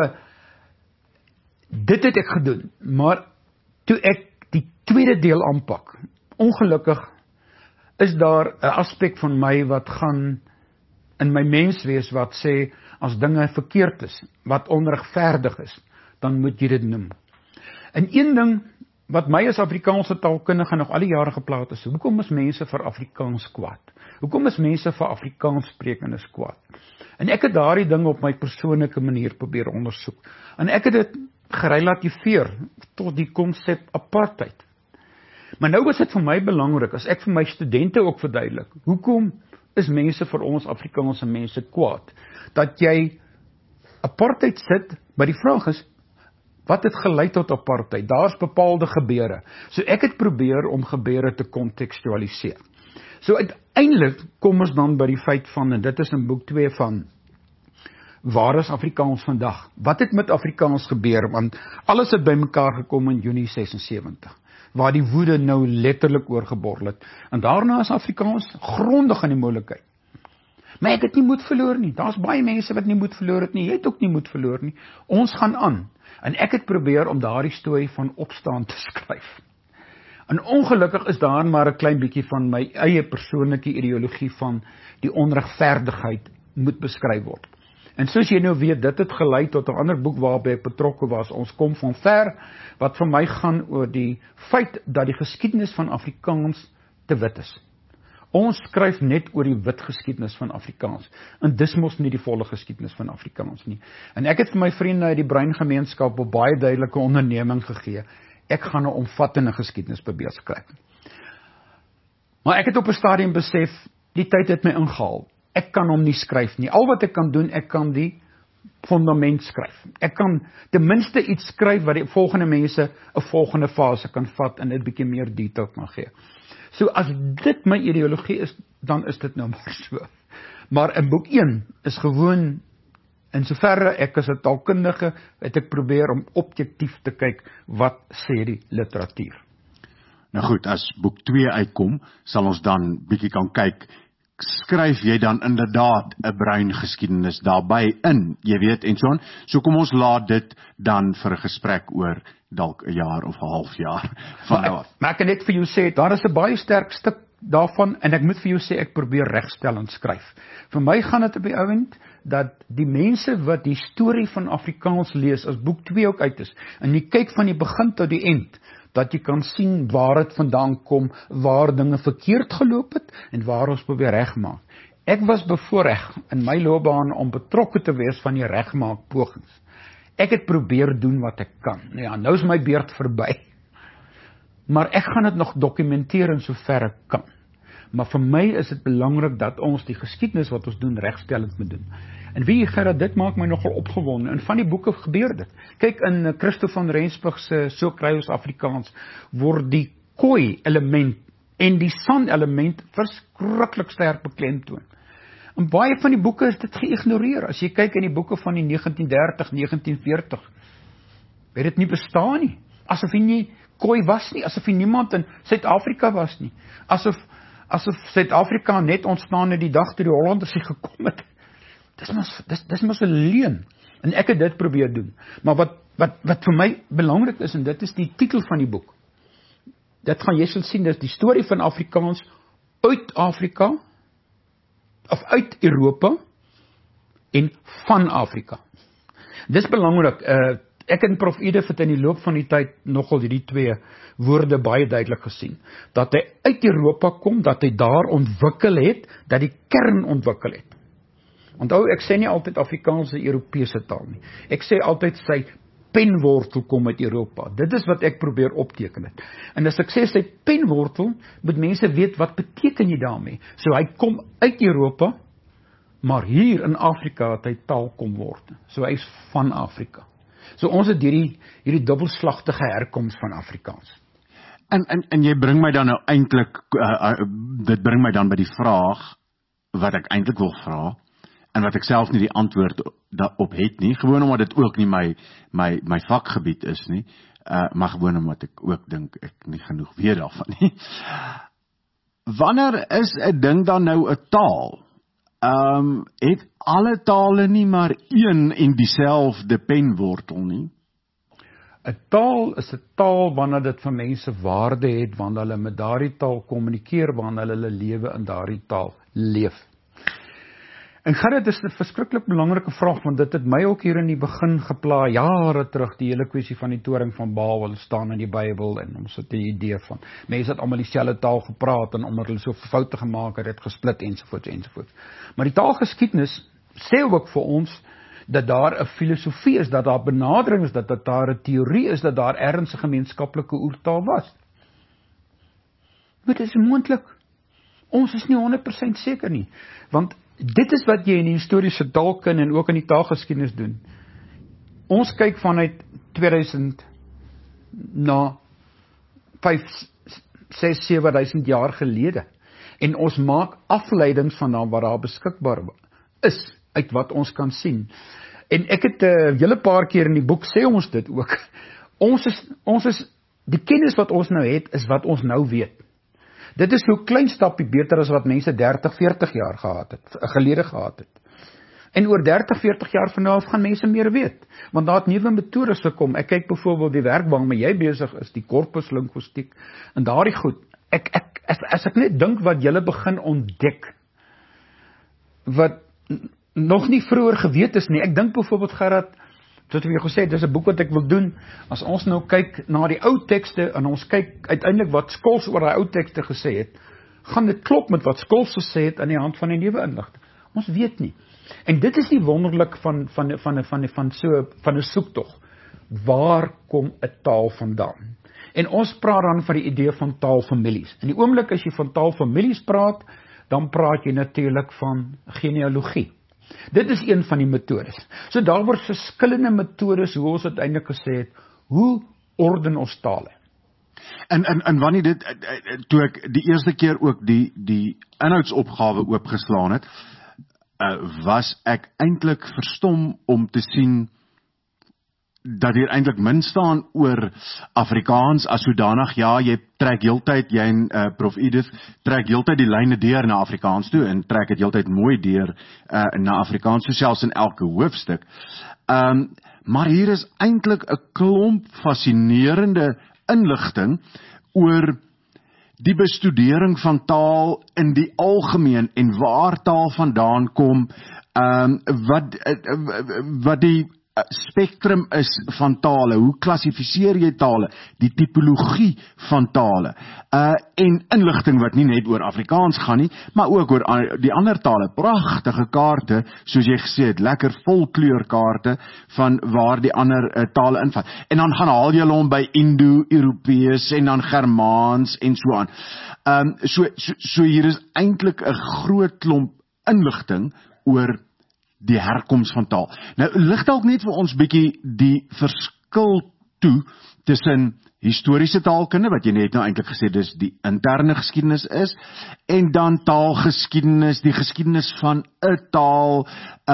dit het ek gedoen, maar toe ek die tweede deel aanpak, ongelukkig is daar 'n aspek van my wat gaan in my menswees wat sê, as dinge verkeerd is, wat onregverdig is, dan moet jy dit noem. En een ding wat my as Afrikaanse taalkundige nog al die jare geplaag is, hoekom is mense vir Afrikaans kwaad? Hoekom is mense vir Afrikaans sprekendes kwaad? En ek het daardie ding op my persoonlike manier probeer ondersoek. En ek het dit gerelativeer tot die konsep apartheid. Maar nou is dit vir my belangrik, as ek vir my studente ook verduidelik, hoekom is mense vir ons Afrikaanse mense kwaad? Dat jy apartheid sit, maar die vraag is, wat het gelei tot apartheid? Daar's bepaalde gebeure. So ek het probeer om gebeure te kontekstualiseer. So uiteindelik kom ons dan by die feit van, en dit is in boek 2 van, waar is Afrikaans vandag? Wat het met Afrikaans gebeur? Want alles het bymekaar gekom in Junie 76, waar die woede nou letterlik oorgeborrel het. En daarna is Afrikaans grondig in die moeilikheid. Maar ek het nie moed verloor nie. Daar's baie mense wat nie moed verloor het nie. Jy het ook nie moed verloor nie. Ons gaan aan. En ek het probeer om daardie storie van opstaan te skryf. En ongelukkig is daar maar 'n klein bietjie van my eie persoonlike ideologie van die onregverdigheid moet beskryf word. En soos jy nou weet, dit het gelei tot 'n ander boek waarby ek betrokke was, Ons kom van ver, wat vir my gaan oor die feit dat die geskiedenis van Afrikaans te wit is. Ons skryf net oor die wit geskiedenis van Afrikaans, en dis mos nie die volle geskiedenis van Afrikaans nie. En ek het vir my vriende uit die breingemeenskap op baie duidelike onderneming gegee, ek gaan 'n omvattende geskiedenis probeer skryf. Maar ek het op 'n stadium besef, die tyd het my ingehaal. Ek kan hom nie skryf nie. Al wat ek kan doen, ek kan die fundament skryf. Ek kan ten minste iets skryf wat die volgende mense 'n volgende fase kan vat en dit bietjie meer detail kan gee. So as dit my ideologie is, dan is dit nou maar so. Maar in boek 1 is gewoon, in soverre ek as 'n taalkundige, het ek probeer om objektief te kyk, wat sê die literatuur. Nou goed, as boek 2 uitkom, sal ons dan bietjie kan kyk, skryf jy dan inderdaad 'n breingeskiedenis daarbey in, jy weet, en so kom ons laat dit dan vir 'n gesprek oor dalk 'n jaar of 'n half jaar van nou af. Maar ek kan net vir jou sê, daar is 'n baie sterk stuk daarvan, en ek moet vir jou sê, ek probeer regstellend skryf. Vir my gaan dit op die ouend, dat die mense wat die storie van Afrikaans lees, as boek 2 ook uit is, en jy kyk van die begin tot die eind, dat jy kan sien waar het vandaan kom, waar dinge verkeerd geloop het, en waar ons probeer regmaak. Ek was bevoorreg in my loopbaan om betrokke te wees van die regmaak pogings. Ek het probeer doen wat ek kan. Nou ja, nou is my beurt verby. Maar ek gaan dit nog dokumenteer in sover ek kan. Maar vir my is dit belangrik dat ons die geskiedenis wat ons doen, regstellend moet doen. En wie Gerard, dit maak my nogal opgewonde. En van die boeke gebeur dit. Kyk, in Christo van Rensburg se So kry ons Afrikaans, word die kooi element en die san element verskriklik sterk beklemtoon. En baie van die boeke is dit geïgnoreer. As jy kyk in die boeke van die 1930, 1940, het dit nie bestaan nie. Asof hy nie kooi was nie, asof hy niemand in Suid-Afrika was nie. Asof Suid-Afrika net ontstaan het die dag toe die Hollanders hier gekom het. Dis mos 'n leuen. En ek het dit probeer doen. Maar wat vir my belangrik is, en dit is die titel van die boek. Dit gaan jy sal sien, dis die storie van Afrikaans uit Afrika, of uit Europa, en van Afrika. Dis belangrik, ek en Prof Edef het in die loop van die tyd nogal hierdie twee woorde baie duidelik gesien. Dat hy uit Europa kom, dat hy daar ontwikkel het, dat die kern ontwikkel het. Onthou, ek sê nie altyd Afrikaans 'n Europese taal nie. Ek sê altyd sy penwortel kom uit Europa. Dit is wat ek probeer opteken het. En as ek sê sy penwortel, moet mense weet wat beteken jy daarmee. So hy kom uit Europa, maar hier in Afrika het hy taal kom word. So hy is van Afrika. So ons het hierdie dubbelslagtige herkoms van Afrikaans. En jy bring my dan nou eintlik, dit bring my dan by die vraag, wat ek eintlik wil vra, en wat ek self nie die antwoord op het nie, gewoon omdat dit ook nie my vakgebied is nie, maar gewoon omdat ek ook dink, ek nie genoeg weet daarvan nie. Wanneer is 'n ding dan nou 'n taal? Het alle tale nie maar een en dieselfde penwortel nie? 'n taal is 'n taal wanneer dit vir mense waarde het, wanneer hulle met daardie taal kommunikeer, wanneer hulle lewe in daardie taal leef. En dit is 'n verskriklik belangrike vraag, want dit het my ook hier in die begin gepla, jare terug, die hele kwessie van die toring van Babel staan in die Bybel, en ons het die idee van, mense het almal dieselfde taal gepraat, en omdat hulle so foute gemaak het, het gesplit, ensovoorts. Maar die taalgeskiedenis sê ook vir ons, dat daar 'n filosofie is, dat daar benadering is, dat daar 'n teorie is, dat daar ergens 'n gemeenskaplike oertaal was. Maar dit is moontlik. Ons is nie 100% seker nie, want dit is wat jy in die historiese taalkunde en ook in die taalgeskiedenis doen. Ons kyk vanuit 2000 na 5, 6, 7000 jaar gelede, en ons maak afleidings van wat daar beskikbaar is, uit wat ons kan sien. En ek het 'n hele paar keer in die boek sê ons dit ook. Ons is die kennis wat ons nou het, is wat ons nou weet. Dit is so 'n klein stapie beter as wat mense 30, 40 jaar gelede gehad het. En oor 30, 40 jaar van nou af gaan mense meer weet, want daar het nuwe metodes gekom. Ek kyk byvoorbeeld die werk waarmee jy besig is, die korpuslinguïstiek, en daardie goed. As ek net dink wat julle begin ontdek, wat nog nie vroeër geweet is nie. Ek dink byvoorbeeld, Gerard, soos ek vir jou gesê het, dis 'n boek wat ek wil doen, as ons nou kyk na die ou tekste, en ons kyk uiteindelik wat Scholz oor die ou tekste gesê het, gaan dit klop met wat Scholz gesê het aan die hand van die nuwe inligting. Ons weet nie. En dit is die wonderlik van 'n soektog. Waar kom 'n taal vandaan? En ons praat dan van die idee van taalfamilies. In die oomblik as jy van taalfamilies praat, dan praat jy natuurlik van genealogie. Dit is een van die metodes. So daar word verskillende metodes, hoe ons uiteindelik gesê het, hoe orden ons tale? En wanneer dit, toe ek die eerste keer ook die inhoudsopgawe oopgeslaan het, was ek eintlik verstom om te sien dat hier eintlik min staan oor Afrikaans as sodanig. Ja, jy trek heeltyd, jy en Prof Edith trek heeltyd die lyne deur na Afrikaans toe en trek dit heeltyd mooi deur na Afrikaans, so selfs in elke hoofstuk. Maar hier is eintlik 'n klomp fascinerende inligting oor die bestudering van taal in die algemeen en waar taal vandaan kom, wat die spektrum is van tale, hoe klassifiseer jy tale, die tipologie van tale, en inligting wat nie net oor Afrikaans gaan nie, maar ook oor die ander tale, pragtige kaarte, soos jy gesê het, lekker volkleurkaarte van waar die ander tale invat. En dan gaan haal jy hom by Indo-Europees en dan Germaans en so aan. So hier is eintlik 'n groot klomp inligting oor die herkoms van taal. Nou, lig dalk net vir ons bietjie die verskil toe tussen historiese taalkunde, wat jy net nou eintlik gesê dis die interne geskiedenis is, en dan taalgeskiedenis, die geskiedenis van 'n taal,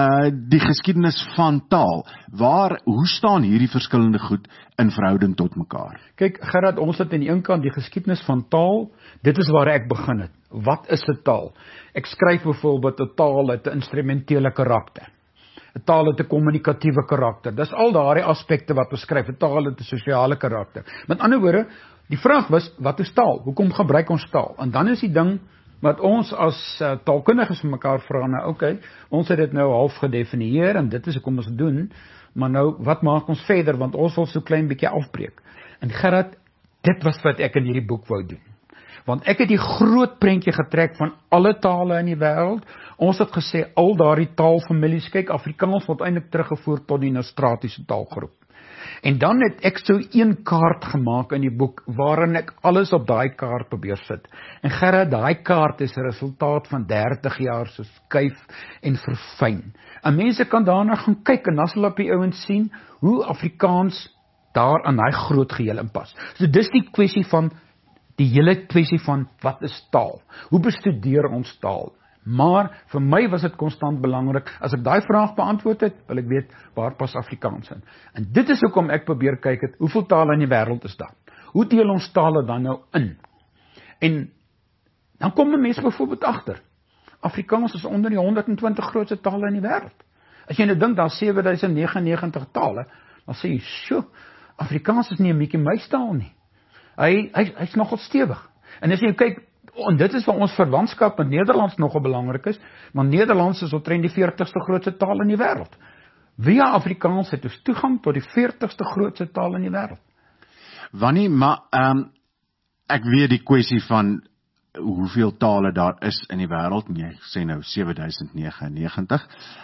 die geskiedenis van taal. Hoe staan hierdie verskillende goed in verhouding tot mekaar? Kyk, Gerard, ons het aan die een kant die geskiedenis van taal, dit is waar ek begin het. Wat is 'n taal? Ek skryf byvoorbeeld 'n taal het 'n instrumentele karakter. 'n Taal het 'n kommunikatiewe karakter. Dis al daardie aspekte wat beskryf. 'n Taal het 'n sosiale karakter. Met ander woorde, die vraag was, wat is taal? Hoekom gebruik ons taal? En dan is die ding wat ons as taalkundiges vir mekaar vra, nou okay, ons het dit nou half gedefinieer en dit is hoekom ons dit doen, maar nou, wat maak ons verder? Want ons wil so klein bietjie afbreek. En Gerard, dit was wat ek in hierdie boek wou doen. Want ek het die groot prentjie getrek van alle tale in die wêreld. Ons het gesê, al daardie taalfamilies, kyk, Afrikaans word eintlik teruggevoer tot die Nostratiese taalgroep. En dan het ek so een kaart gemaak in die boek, waarin ek alles op daai kaart probeer sit. En Gerard, daai kaart is 'n resultaat van 30 jaar so skuif en verfyn. En mense kan daarna gaan kyk, en dan sal op die ouens sien, hoe Afrikaans daar aan daai groot geheel inpas. So dis die kwessie van die hele kwessie van wat is taal? Hoe bestudeer ons taal? Maar vir my was dit konstant belangrik, as ek daai vraag beantwoord het, wil ek weet, waar pas Afrikaans in? En dit is hoekom ek probeer kyk het, hoeveel tale in die wêreld is daar? Hoe deel ons tale dan nou in? En dan kom 'n mens byvoorbeeld agter, Afrikaans is onder die 120 grootste tale in die wêreld. As jy nou dink, daar 7099 tale, dan sê jy, sjoe, Afrikaans is nie 'n Mickey Mouse taal nie. Hy's nogal stewig. En as jy kyk, en dit is waar ons verwantskap met Nederlands nogal belangrik is, want Nederlands is omtrent die 40ste grootste taal in die wêreld. Via Afrikaans het ons toegang tot die 40ste grootste taal in die wêreld. Wanneer, maar ek weet die kwessie van hoeveel tale daar is in die wêreld, jy sê nou 7099,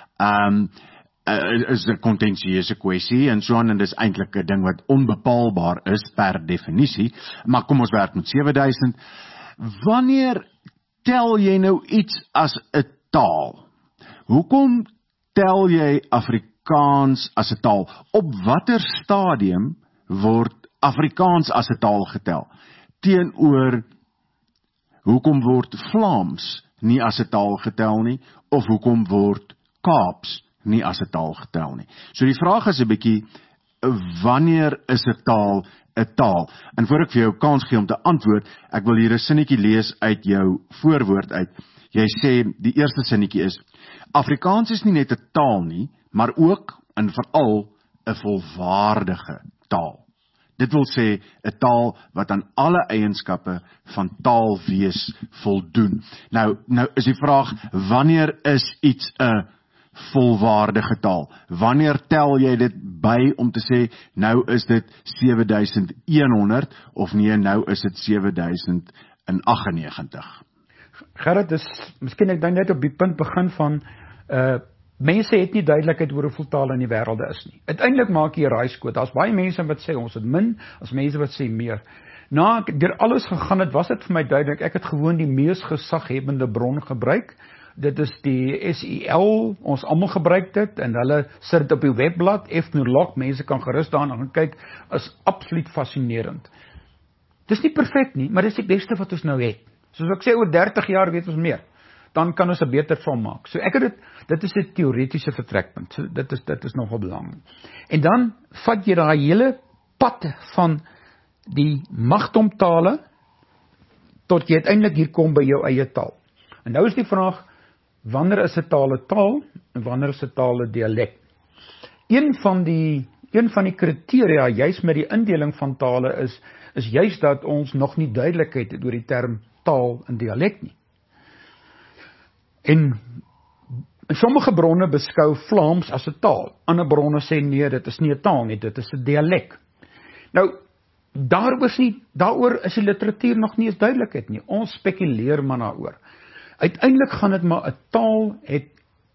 is 'n kontensieuse kwessie en so aan, en dis eintlik 'n ding wat onbepaalbaar is per definisie, maar kom ons werk met 7000. Wanneer tel jy nou iets as 'n taal? Hoekom tel jy Afrikaans as 'n taal? Op watter stadium word Afrikaans as 'n taal getel? Teenoor hoekom word Vlaams nie as 'n taal getel nie, of hoekom word Kaaps nie as 'n taal getel nie? So die vraag is 'n bietjie, wanneer is 'n taal 'n taal? En voor ek vir jou kans gee om te antwoord, ek wil hier 'n sinnetjie lees uit jou voorwoord uit. Jy sê, die eerste sinnetjie is, Afrikaans is nie net 'n taal nie, maar ook en veral 'n volwaardige taal. Dit wil sê, 'n taal wat aan alle eienskappe van taalwees voldoen. Nou is die vraag, wanneer is iets 'n volwaardige taal? Wanneer tel jy dit by om te sê, nou is dit 7100, of nee, nou is dit 7098? Gerrit, miskien ek dan net op die punt begin van, mense het nie duidelikheid oor hoeveel tale in die wêreld is nie. Uiteindelik maak jy 'n raaiskoot. Daar's baie mense wat sê ons het min, as mense wat sê meer. Na ek deur alles gegaan het, was dit vir my duidelik, ek het gewoon die mees gesaghebende bron gebruik. Dit is die SEL, ons almal gebruik dit, en hulle sit dit op die webblad, Ethnologue, mense kan gerus daarna gaan kyk, is absoluut fascinerend. Dis nie perfek nie, maar dis die beste wat ons nou het. Soos ek sê, oor 30 jaar weet ons meer. Dan kan ons 'n beter van maak. So ek het dit is 'n teoretiese vertrekpunt. So dit is nogal belangrik. En dan vat jy daai hele pad van die magtomtale tot jy uiteindelik hier kom by jou eie taal. En nou is die vraag, wanneer is 'n taal 'n taal en wanneer is 'n taal 'n dialek? Een van die kriteria juis met die indeling van tale is juis dat ons nog nie duidelikheid het oor die term taal en dialek nie. En sommige bronne beskou Vlaams as 'n taal. Ander bronne sê nee, dit is nie 'n taal nie, dit is 'n dialek. Nou, daaroor is die literatuur nog nie eens duidelikheid nie. Ons spekuleer maar daaroor. Uiteindelik gaan dit maar 'n taal het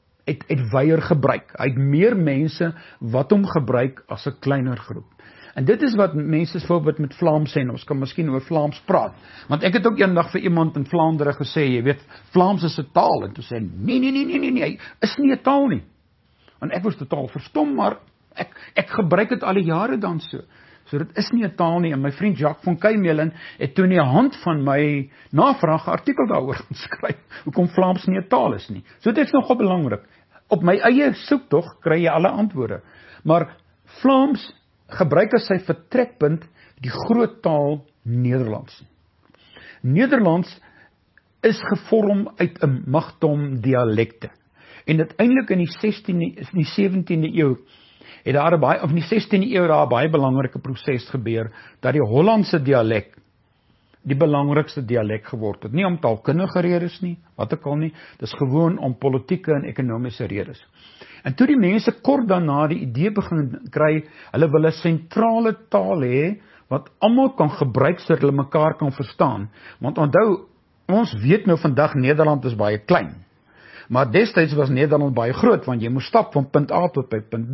wyeer gebruik. Hy het meer mense wat hom gebruik as 'n kleiner groep. En dit is wat mense voorbeeld met Vlaams sê, en ons kan miskien oor Vlaams praat. Want ek het ook eendag vir iemand in Vlaanderen gesê, jy weet, Vlaams is 'n taal, en toe sê, nee, hy is nie 'n taal nie. En ek was totaal verstom, maar ek gebruik dit al die jare dan so. So dit is nie 'n taal nie, en my vriend Jacques van Kuijmelen het toe in die hand van my navraag 'n artikel daaroor geskryf, hoekom Vlaams nie 'n taal is nie. So dit is nogal belangrik. Op my eie soektog kry jy alle antwoorde. Maar Vlaams gebruik as sy vertrekpunt die groot taal Nederlands. Nederlands is gevorm uit 'n magdom dialekte. En uiteindelik in die 17de eeu het daar in die 16de eeu daar 'n baie belangrike proses gebeur dat die Hollandse dialek die belangrikste dialek geword het. Nie om taalkundige redes nie, wat ook al nie, dis gewoon om politieke en ekonomiese redes. En toe die mense kort daarna die idee begin kry, hulle wil 'n sentrale taal hê, wat almal kan gebruik sodat hulle mekaar kan verstaan. Want onthou, ons weet nou vandag Nederland is baie klein. Maar destyds was Nederland baie groot, want jy moes stap van punt A tot by punt B,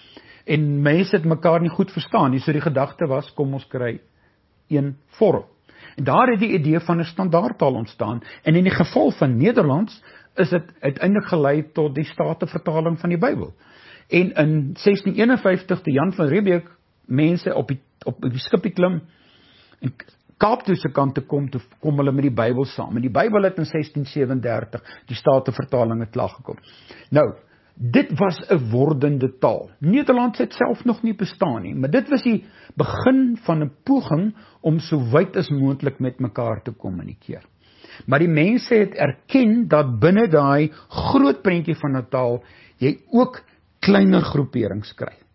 en mense het mekaar nie goed verstaan nie, so die gedagte was, kom ons kry een vorm. En daar het die idee van 'n standaardtaal ontstaan, en in die geval van Nederlands, is dit uiteindelik gelei tot die Statenvertaling van die Bybel. En in 1651, toe Jan van Riebeeck mense op die skipie klim, en Kaap toe se kant te kom hulle met die Bybel saam. En die Bybel het in 1637 die Statenvertaling het klaar gekom. Nou, dit was 'n wordende taal. Nederlands het self nog nie bestaan nie, maar dit was die begin van 'n poging om so wyd as moontlik met mekaar te kommunikeer. Maar die mense het erken dat binne daai groot prentjie van 'n taal jy ook kleiner groeperings kry.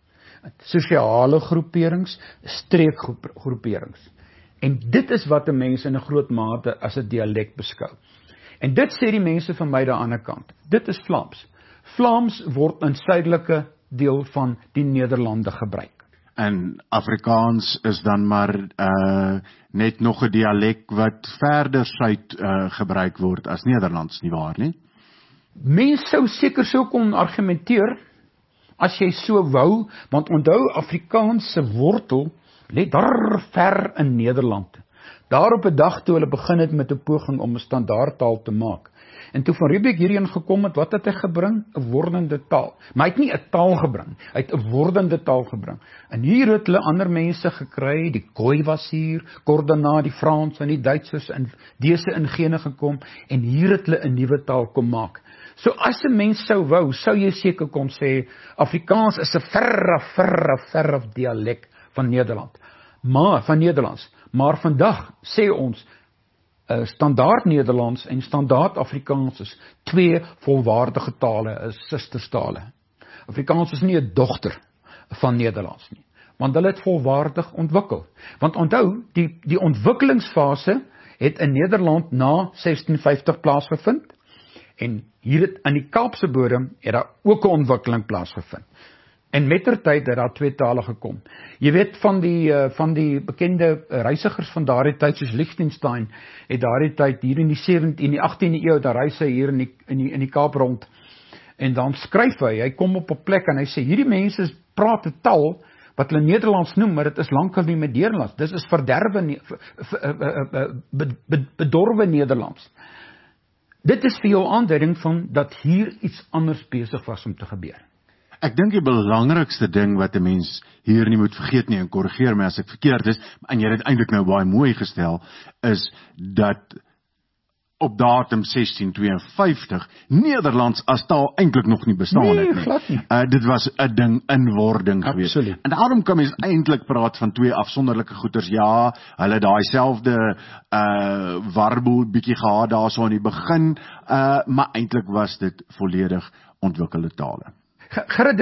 sosiale groeperings, streekgroeperings. En dit is wat 'n mens in 'n groot mate as 'n dialek beskou. En dit sê die mense van my aan die ander kant. Dit is Vlaams. Vlaams word in suidelike deel van die Nederlande gebruik. En Afrikaans is dan maar net nog 'n dialek wat verder suid gebruik word as Nederlands, nie waar nie? Mense sou seker so kon argumenteer, as jy so wou, want onthou Afrikaans se wortel lê daar ver in Nederland. Daar op 'n dag toe hulle begin het met 'n poging om 'n standaardtaal te maak. En toe Van Riebeeck hierheen gekom het, wat het hy gebring? 'n wordende taal. Maar hy het nie 'n taal gebring, hy het 'n wordende taal gebring. En hier het hulle ander mense gekry, die Khoi was hier, kort daarna die Frans en die Duitsers en dese ingene gekom, en hier het hulle 'n nuwe taal kom maak. So as 'n mens sou wou, sou jy seker kon sê, Afrikaans is 'n verre dialek van Nederland. Van Nederlands. Maar vandag sê ons, standaard Nederlands en standaard Afrikaans is twee volwaardige tale, is susterstale. Afrikaans is nie 'n dogter van Nederlands nie, want hulle het volwaardig ontwikkel. Want onthou, die ontwikkelingsfase het in Nederland na 1650 plaasgevind, en hier het aan die Kaapse bodem het daar ook 'n ontwikkeling plaasgevind. En mettertyd het daar twee tale gekom. Jy weet van die bekende reisigers van daardie tyd soos Liechtenstein het daardie tyd hier in die 18de eeu daar reis hy hier in die Kaap rond. En dan skryf hy kom op 'n plek en hy sê hierdie mense praat 'n taal wat hulle Nederlands noem, maar dit is lankal nie met Nederlands. Dis is bedorwe Nederlands. Dit is vir jou aanduiding van dat hier iets anders besig was om te gebeur. Ek dink die belangrikste ding wat 'n mens hier nie moet vergeet nie, en korrigeer my as ek verkeerd is, en jy het dit eintlik nou baie mooi gestel, is dat op datum 1652 Nederlands as taal eintlik nog nie bestaan het nie. Glad nie. Dit was 'n ding in wording gewees. En daarom kan mens eintlik praat van twee afsonderlike goeters. Ja, hulle daai selfde warboel bietjie gehad daarso aan die begin, maar eintlik was dit volledig ontwikkelde tale. Gerrit,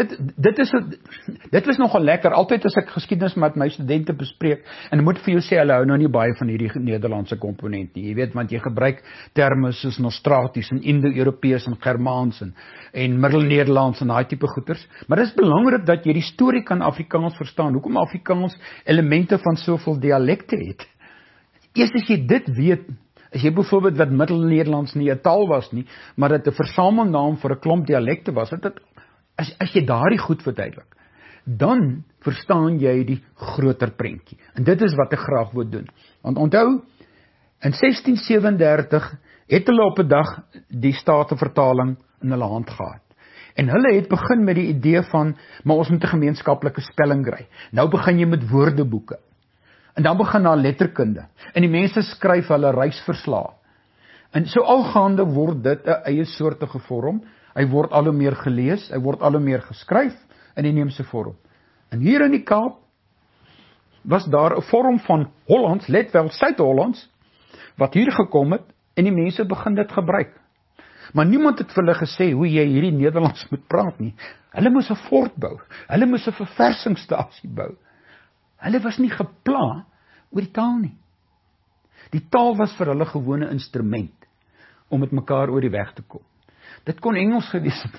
dit was nogal lekker. Altyd as ek geskiedenis met my studente bespreek, en ek moet vir jou sê, hulle hou nou nie baie van hierdie Nederlandse komponent nie. Jy weet, want jy gebruik terme soos Nostraties en Indo-Europees en Germaans en Middel-Nederlands en daai tipe goeters. Maar dit is belangrik dat jy die storie kan Afrikaans verstaan. Hoekom Afrikaans elemente van soveel dialekte het. Eers as jy dit weet, as jy byvoorbeeld wat Middel-Nederlands nie 'n taal was nie, maar dit 'n versamelnaam vir 'n klomp dialekte was, as jy daardie goed verduidelik, dan verstaan jy die groter prentjie. En dit is wat ek graag wil doen. Want onthou, in 1637 het hulle op 'n dag die Statenvertaling in hulle hand gehad. En hulle het begin met die idee van, maar ons moet 'n gemeenskaplike spelling kry. Nou begin jy met woordeboeke. En dan begin daar letterkunde. En die mense skryf hulle reisverslae. En so algaande word dit 'n eie soortige vorm. Hy word al hoe meer gelees, hy word al hoe meer geskryf in die inheemse vorm. En hier in die Kaap was daar 'n vorm van Hollands, let wel Suid-Hollands, wat hier gekom het, en die mense begin dit gebruik. Maar niemand het vir hulle gesê hoe jy hierdie Nederlands moet praat nie. Hulle moes 'n fort bou, hulle moes 'n verversingsstasie bou. Hulle was nie gepla oor die taal nie. Die taal was vir hulle gewone instrument om met mekaar oor die weg te kom. Dit kon Engels gewees het,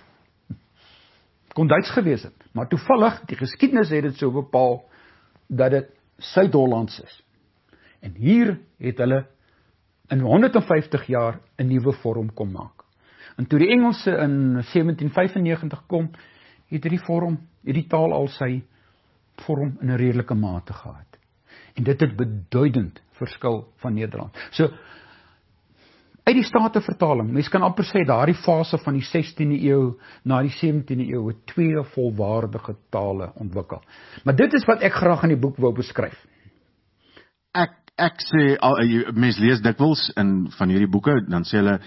kon Duits gewees het, maar toevallig, die geskiedenis het dit so bepaal, dat dit Suid-Hollands is. En hier het hulle in 150 jaar 'n nuwe vorm kom maak. En toe die Engelse in 1795 kom, het die taal al sy vorm in 'n redelike mate gehad. En dit het beduidend verskil van Nederland. So, uit die Statenvertaling, mens kan amper sê, daardie fase van die 16de eeu na die 17de eeu, het twee volwaardige tale ontwikkel. Maar dit is wat ek graag in die boek wou beskryf. Ek sê, mens lees dikwels in van hierdie boeke, dan sê hulle,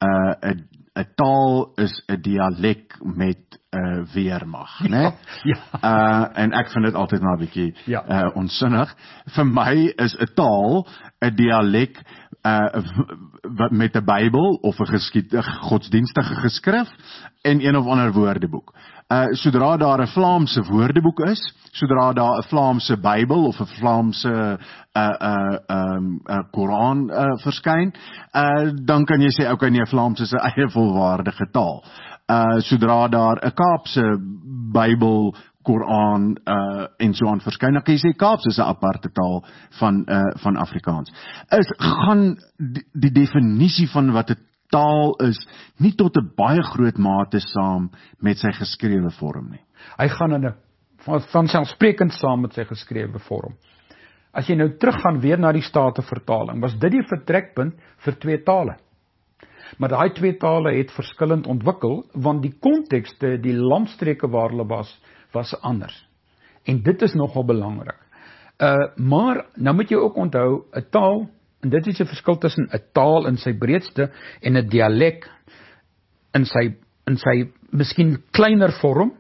'n taal is 'n dialek met 'n weermag, né? Ja. En ek vind dit altyd maar 'n bietjie onsinnig. Vir my is 'n taal 'n dialek met 'n Bybel of 'n godsdienstige geskrif en een of ander woordeboek. Sodra daar 'n Vlaamse woordeboek is, sodra daar 'n Vlaamse Bybel of 'n Vlaamse Koran verskyn, dan kan jy sê, okay, nee, Vlaams is 'n eie volwaardige taal. Sodra daar 'n Kaapse Bybel, Koran en so aan verskyn, dan kan jy sê Kaaps is 'n aparte taal van Afrikaans. Gaan die definisie van wat 'n taal is nie tot 'n baie groot mate saam met sy geskrewe vorm nie. Hy gaan in 'n vanselfsprekend saam met sy geskrewe vorm. As jy nou teruggaan weer na die Statenvertaling, was dit die vertrekpunt vir 2 tale. Maar daai 2 tale het verskillend ontwikkel, want die kontekste, die landstreke waar hulle was anders. En dit is nogal belangrik. Maar, nou moet jy ook onthou, 'n taal, en dit is die verskil tussen 'n taal in sy breedste en 'n dialek in sy miskien kleiner vorm,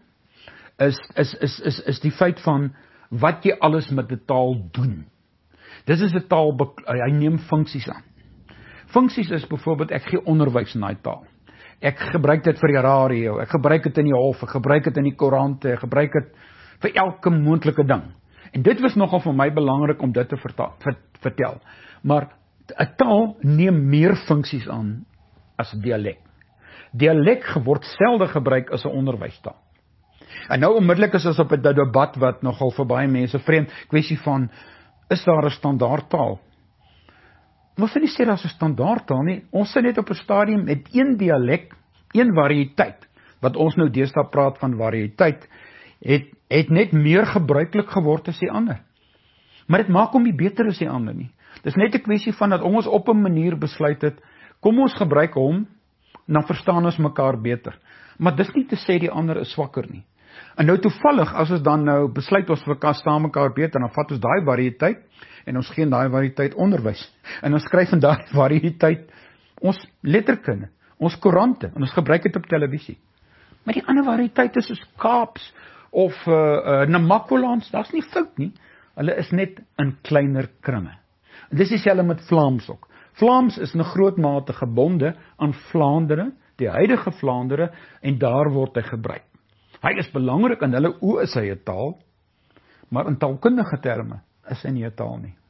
is die feit van wat jy alles met 'n taal doen. Dit is 'n taal, hy neem funksies aan. Funksies is byvoorbeeld, ek gee onderwys in daai taal. Ek gebruik dit vir die radio, ek gebruik dit in die hof, ek gebruik dit in die koerante, ek gebruik dit vir elke moontlike ding. En dit was nogal vir my belangrik om dit te vertel. Maar 'n taal neem meer funksies aan as 'n dialek. Dialek word selde gebruik as 'n onderwystaal. En nou onmiddellik is ons op 'n debat wat nogal vir baie mense vreemd, kwessie van, is daar 'n standaardtaal? Ons sê nie sê daar's 'n standaardtaal nie, ons sê net op 'n stadium met een dialek, een variëteit, wat ons nou deesdae praat van variëteit, het net meer gebruiklik geword as die ander. Maar dit maak hom nie beter as die ander nie. Dis net 'n kwessie van dat ons op 'n manier besluit het, kom ons gebruik hom, dan verstaan ons mekaar beter. Maar dis nie te sê die ander is swakker nie. En nou toevallig, as ons dan nou besluit ons verstaan mekaar beter, dan vat ons daai variëteit, en ons gee in daai variëteit onderwys. En ons skryf in daai variëteit ons letterkunde, ons koerante, en ons gebruik dit op televisie. Maar die ander variëteite soos Kaaps of Namakwalands, daar's nie fout nie. Hulle is net in kleiner kringe. En dis dieselfde met Vlaams ook. Vlaams is in 'n groot mate gebonde aan Vlaandere, die huidige Vlaandere, en daar word hy gebruik. Hy is belangrik, in hulle oë is hy 'n taal, maar in taalkundige terme is hy nie 'n taal nie.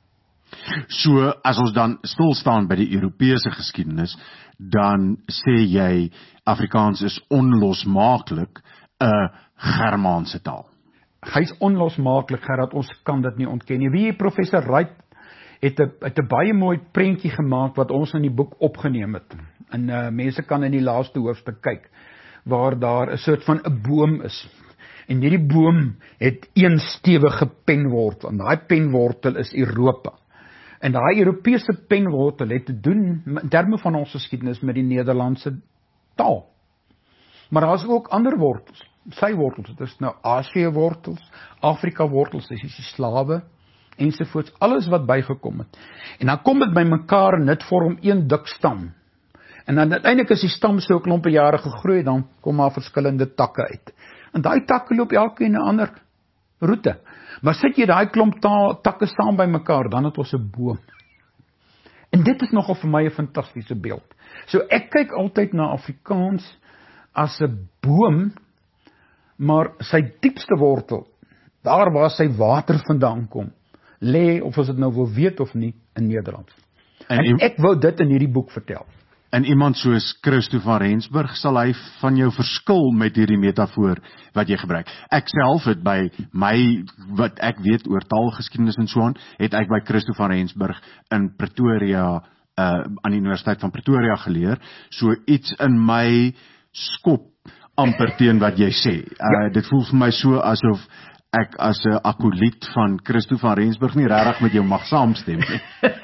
So, as ons dan stil staan by die Europese geskiedenis, dan sê jy, Afrikaans is onlosmaaklik 'n Germaanse taal. Hy is onlosmaaklik, Gerard, ons kan dit nie ontken nie. Wie jy, professor Wright het 'n baie mooi prentjie gemaak wat ons in die boek opgeneem het. En mense kan in die laaste hoofstuk kyk, waar daar 'n soort van 'n boom is. En hierdie boom het een stewige penwortel, en daai penwortel is Europa. En daai Europese penwortel het te doen, in terme van ons geskiedenis, met die Nederlandse taal. Maar daar is ook ander wortels, sy wortels, dit is nou Asië wortels, Afrika wortels, dis die slawe, ensovoorts, alles wat bygekom het. En dan kom dit by mekaar en dit vorm een dik stam. En dan uiteindelik is die stam so 'n klompe jare gegroei, dan kom daar verskillende takke uit. En daai takke loop elkeen 'n ander roete. Maar sit jy daai klomp takke saam by mekaar, dan het ons 'n boom. En dit is nogal vir my 'n fantastiese beeld. So ek kyk altyd na Afrikaans as 'n boom, maar sy diepste wortel, daar waar sy water vandaan kom, lê, of as dit nou wil weet of nie, in Nederland. En ek wou dit in hierdie boek vertel. En iemand soos Christo van Rensburg, sal hy van jou verskil met hierdie metafoor wat jy gebruik. Ek self het by my, wat ek weet oor taalgeskiedenis en so aan, het ek by Christo van Rensburg in Pretoria, aan die Universiteit van Pretoria geleer, so iets in my skop amper teen wat jy sê. Dit voel vir my so asof ek as 'n akoliet van Christo van Rensburg nie regtig met jou mag saamstem nie.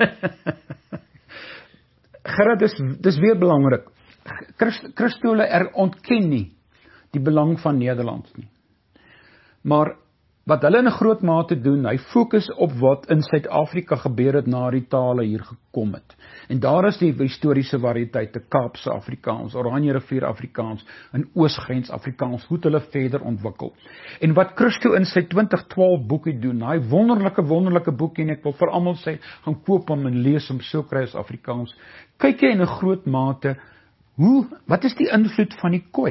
Gerard, dis weer belangrik. Christo ontken nie die belang van Nederlands nie. Maar wat hulle in 'n groot mate doen, hy fokus op wat in Suid-Afrika gebeur het na die tale hier gekom het. En daar is die historiese variëteite, Kaapse Afrikaans, Oranje rivier Afrikaans, en Oosgrens Afrikaans, hoe het hulle verder ontwikkel. En wat Christo in sy 2012 boekie doen, hy wonderlike boekie, en ek wil vir almal sê, gaan koop hom en lees hom, so kry as Afrikaans, kyk jy in 'n groot mate, wat is die invloed van die Khoi?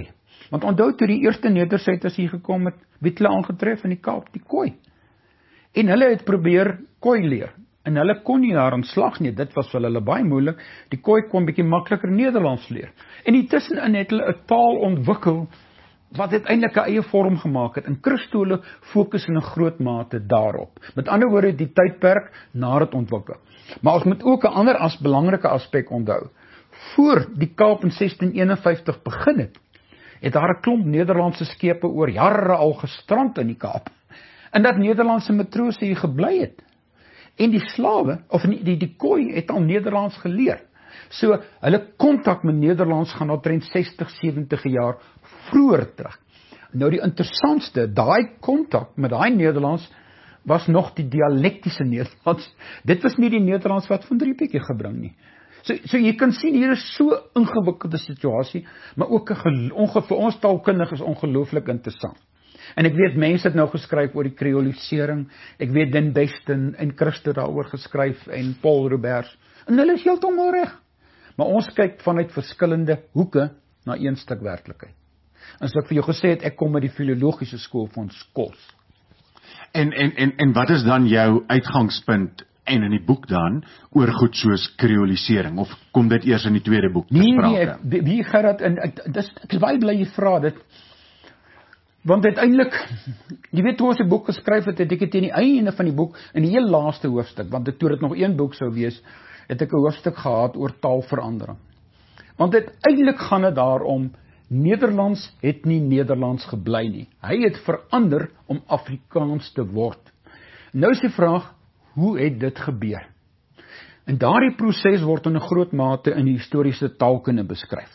Want onthou toe die eerste nedersetters hier gekom het, wie het hulle aangetref in die Kaap, die Khoi. En hulle het probeer Khoi leer. En hulle kon nie daar in slag nie, dit was vir hulle baie moeilik. Die Khoi kon bietjie makliker Nederlands leer. En intussenin het hulle 'n taal ontwikkel wat uiteindelik 'n eie vorm gemaak het. En Christene fokus in 'n groot mate daarop. Met ander woorde, die tydperk na dit ontwikkel. Maar ons moet ook 'n ander belangrike aspek onthou. Voor die Kaap in 1651 begin het daar 'n klomp Nederlandse skepe oor jare al gestrand in die Kaap. En dat Nederlandse matrose hier gebly het. En die slawe, of die Khoi het al Nederlands geleer. So, hulle kontak met Nederlands gaan omtrent 60, 70 jaar vroeër terug. Nou die interessantste, daai kontak met daai Nederlands was nog die dialektiese Nederlands. Dit was nie die Nederlands wat Van Riebeeck gebring nie. So jy kan sien, hier is so ingewikkelde situasie, maar ook vir ons taalkundiges ongelooflik interessant. En ek weet, mense het nou geskryf oor die kreolisering, ek weet Den Besten en Christo daaroor geskryf, en Paul Roberts, en hulle is heeltemal reg. Maar ons kyk vanuit verskillende hoeke na een stuk werklikheid. En soos ek vir jou gesê het, ek kom met die filologiese skool van Skols. En wat is dan jou uitgangspunt en in die boek dan oor goed soos kreolisering, of kom dit eers in die tweede boek te sprake? Nee, wie Gerard, ek is baie bly jy vra dit, want uiteindelik, jy weet hoe ons die boek geskryf het, het ek het in die einde van die boek, in die heel laaste hoofstuk, want toe dit nog een boek sou wees, het ek 'n hoofstuk gehad oor taalverandering. Want uiteindelik gaan dit daarom, Nederlands het nie Nederlands gebly nie. Hy het verander om Afrikaans te word. Nou is die vraag, hoe het dit gebeur? En daardie proses word in 'n groot mate in die historiese taalkunde beskryf.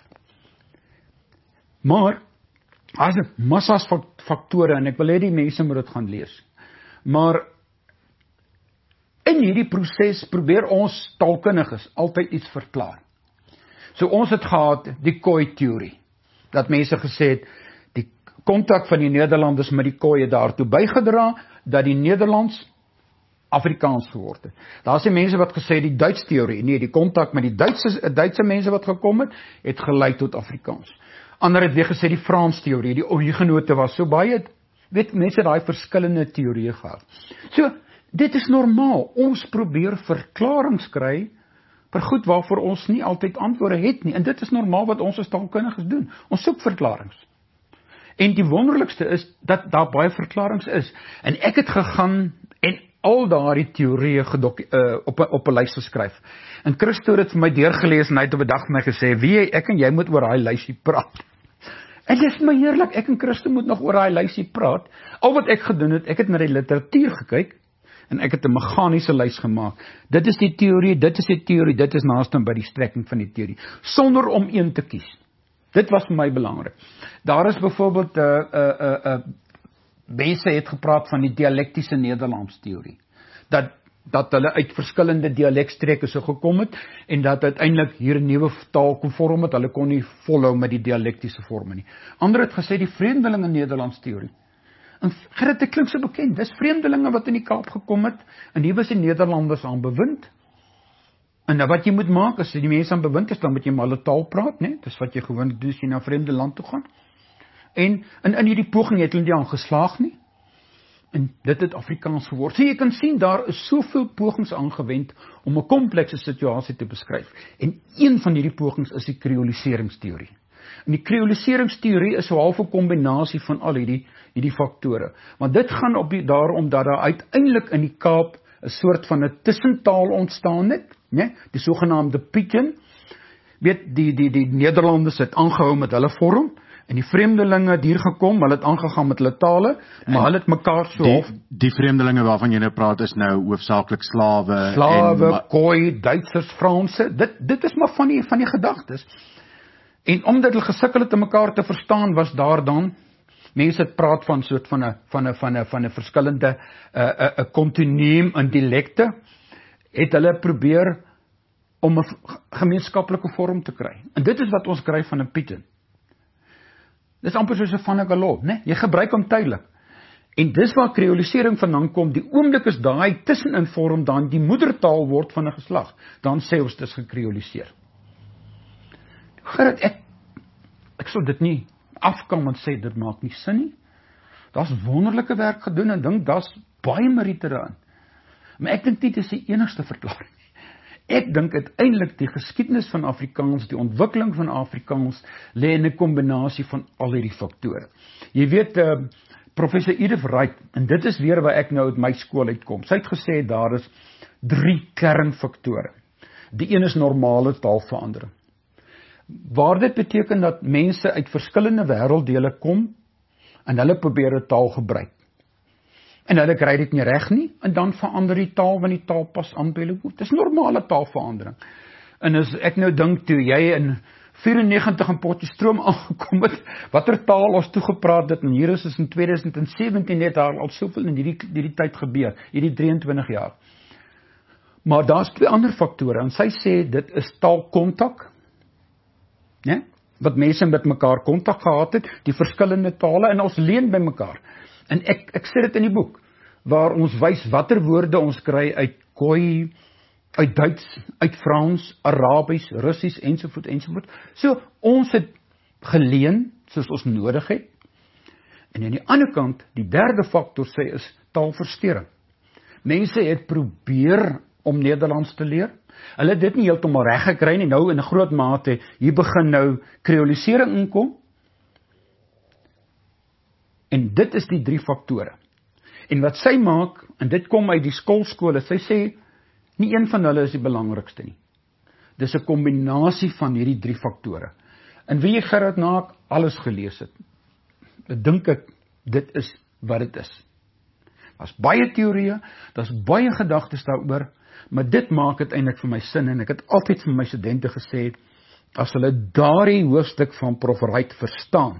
Maar, as dit massas faktore, en ek wil hê die mense moet dit gaan lees, maar in hierdie proses probeer ons taalkundiges altyd iets verklaar. So ons het gehad die Khoi-teorie, dat mense gesê het, die kontak van die Nederlanders met die Khoi het daartoe bygedra, dat die Nederlands Afrikaans geword het. Daar is die mense wat gesê die Duits-teorie, nee, die kontak met die Duitse mense wat gekom het gelei tot Afrikaans. Ander het weer gesê die Frans-teorie, die hugenote was so baie, weet mense daai verskillende teorieë gehad. So, dit is normaal, ons probeer verklaringe kry, vir goed waarvoor ons nie altyd antwoorde het nie, en dit is normaal wat ons as taalkundiges doen, ons soek verklaringe. En die wonderlikste is, dat daar baie verklaringe is, en ek het gegaan, en al daardie teorieë op 'n lys geskryf. En Christo het vir my deurgelees en hy het op 'n dag vir my gesê, wie ek en jy moet oor daai lysie praat. En dit is my heerlik, ek en Christo moet nog oor daai lysie praat. Al wat ek gedoen het, ek het na die literatuur gekyk en ek het 'n meganiese lys gemaak. Dit is die teorie, dit is die teorie, dit is naaste by die strekking van die teorie, sonder om een te kies. Dit was vir my belangrik. Daar is byvoorbeeld mense het gepraat van die dialektiese Nederlands teorie. Dat hulle uit verskillende dialekstreke so gekom het, en dat uiteindelik hier 'n nuwe taal kon vorm het, hulle kon nie volhou met die dialektiese vorme nie. Ander het gesê die vreemdelinge Nederlands teorie. En Gerrit, dit klink so bekend, dis vreemdelinge wat in die Kaap gekom het, en hier was die Nederlanders aan bewind. En nou wat jy moet maak, as die mense aan bewind is, dan moet jy maar hulle taal praat, né? Dis wat jy gewoonlik doen as jy na 'n vreemde land toe gaan. En in hierdie poging het hulle nie aan geslaag nie. En dit het Afrikaans geword. So jy kan sien, daar is soveel pogings aangewend om 'n komplekse situasie te beskryf. En een van hierdie pogings is die kreoliseringsteorie. En die kreoliseringsteorie is so half 'n kombinasie van al hierdie faktore. Want dit gaan daarom dat daar uiteindelik in die Kaap 'n soort van 'n tussentaal ontstaan het, né? Die sogenaamde Pidgin. Weet, die Nederlanders het aangehou met hulle vorm, en die vreemdelinge het hier gekom, hulle het aangegaan met hulle tale, maar hulle het mekaar so half... Die vreemdelinge waarvan jy nou praat is nou hoofsaaklik slawe, Khoi, Duitsers, Franse, dit is maar van die gedagtes. En omdat hulle gesukkel het om mekaar te verstaan, was daar dan, mense het praat van soort van 'n verskillende 'n kontinuum in dialekte, het hulle probeer om 'n gemeenskaplike vorm te kry. En dit is wat ons kry van 'n Pidgin. Dit is amper soos 'n van 'n galop, né? Jy gebruik hom tydelik. En dis waar kreolisering vandaan kom, die oomblik is daai tussenin vorm dan die moedertaal word van 'n geslag, dan sê ons dis gekreoliseer. Gerrit, ek sou dit nie, afkom en sê, dit maak nie sin nie. Daar's wonderlike werk gedoen en dink, daar's baie meriete daarin. Maar ek dink nie, dit is die enigste verklaring. Ek dink uiteindelik die geskiedenis van Afrikaans, die ontwikkeling van Afrikaans, lê in 'n kombinasie van al hierdie faktore. Jy weet, Professor Edith Wright, en dit is weer waar ek nou uit my skool uitkom, sy het gesê, daar is 3 kernfaktore. Die een is normale taalverandering. Waar dit beteken dat mense uit verskillende wêrelddele kom, en hulle probeer 'n taal gebruik. En hulle kry dit nie reg nie, en dan verander die taal, want die taal pas aan by hulle hoef. Dis normale taalverandering. En as ek nou dink, toe jy in 94 in Potchefstroom aangekom het, watter taal ons toegepraat het, en hier is in 2017 net daar al soveel in hierdie tyd gebeur, hierdie 23 jaar. Maar daar's 2 ander faktore, en sy sê, dit is taalkontak, né? Wat mense met mekaar kontak gehad het, die verskillende tale, en ons leen by mekaar. En ek sê dit in die boek, waar ons wys watter woorde ons kry uit Khoi, uit Duits, uit Frans, Arabies, Russies, ensovoort, ensovoort. So, ons het geleen, soos ons nodig het. En aan die ander kant, die derde faktor sê is taalversteuring. Mense het probeer om Nederlands te leer. Hulle het dit nie heeltemal reg gekry nie, nou in 'n groot mate, hier begin nou kreolisering inkom. En dit is die 3 faktore. En wat sy maak, en dit kom uit die skoolskole, sy sê, nie een van hulle is die belangrikste nie. Dis 'n kombinasie van hierdie 3 faktore. En wie Gerard Naak alles gelees het, dink ek, dit is wat dit is. Daar's baie teorieë, daar's baie gedagtes daaroor, maar dit maak dit eintlik vir my sin, en ek het altyd vir my studente gesê, as hulle daardie hoofstuk van Prof Wright verstaan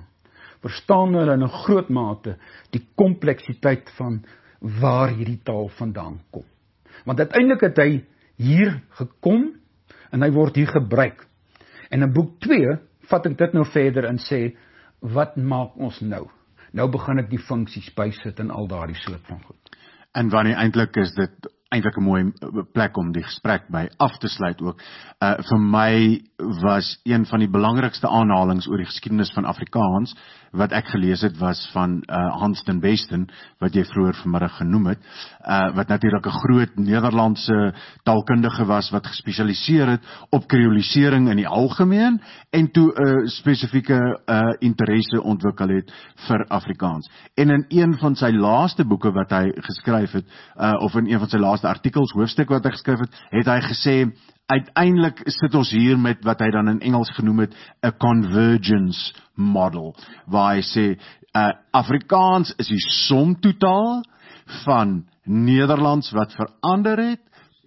hulle in 'n groot mate die kompleksiteit van waar hierdie taal vandaan kom. Want uiteindelik het hy hier gekom, en hy word hier gebruik. En in boek 2, vat ek dit nou verder en sê, wat maak ons nou? Nou begin ek die funksies bysit en al daardie soort van goed. En wanneer eintlik is dit eintlik 'n mooi plek om die gesprek by af te sluit ook. Vir my was een van die belangrikste aanhalings oor die geskiedenis van Afrikaans wat ek gelees het, was van Hans ten Besten, wat jy vroeër vanmiddag genoem het, wat natuurlik 'n groot Nederlandse taalkundige was, wat gespesialiseer het op kreolisering in die algemeen, en toe 'n spesifieke interesse ontwikkel het vir Afrikaans. En in een van sy laaste boeke wat hy geskryf het, of in een van sy laaste artikels, hoofstuk wat hy geskryf het hy gesê, uiteindelik sit ons hier met wat hy dan in Engels genoem het, 'n convergence model, waar hy sê, Afrikaans is die somtotaal van Nederlands wat verander het,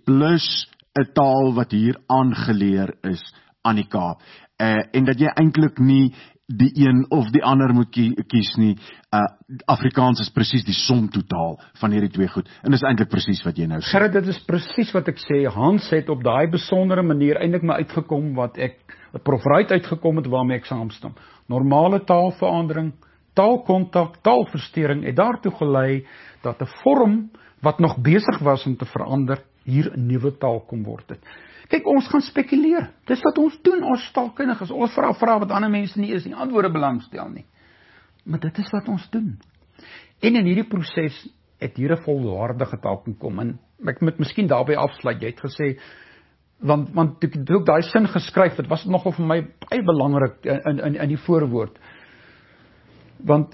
plus 'n taal wat hier aangeleer is aan die Kaap. En dat jy eintlik nie die een of die ander moet kies nie. Afrikaans is presies die somtotaal van hierdie 2 goed. En dis eintlik presies wat jy nou sê. Gerrit, dit is presies wat ek sê. Hans het op daai besondere manier eintlik maar uitgekom wat Prof Wright uitgekom het, waarmee ek saamstem. Normale taalverandering, taalkontak, taalversteuring het daartoe gelei dat 'n vorm wat nog besig was om te verander, hier 'n nuwe taal kom word het. Kyk, ons gaan spekuleer. Dis wat ons doen, ons taalkundiges. Ons vra wat ander mense nie is nie, antwoorde belangstel nie. Maar dit is wat ons doen. En in hierdie proses het hier 'n volwaardige taal kom. En ek moet miskien daarby afsluit. Jy het gesê, want toe ek daai sin geskryf het, was dit nogal vir my baie belangrik in die voorwoord. Want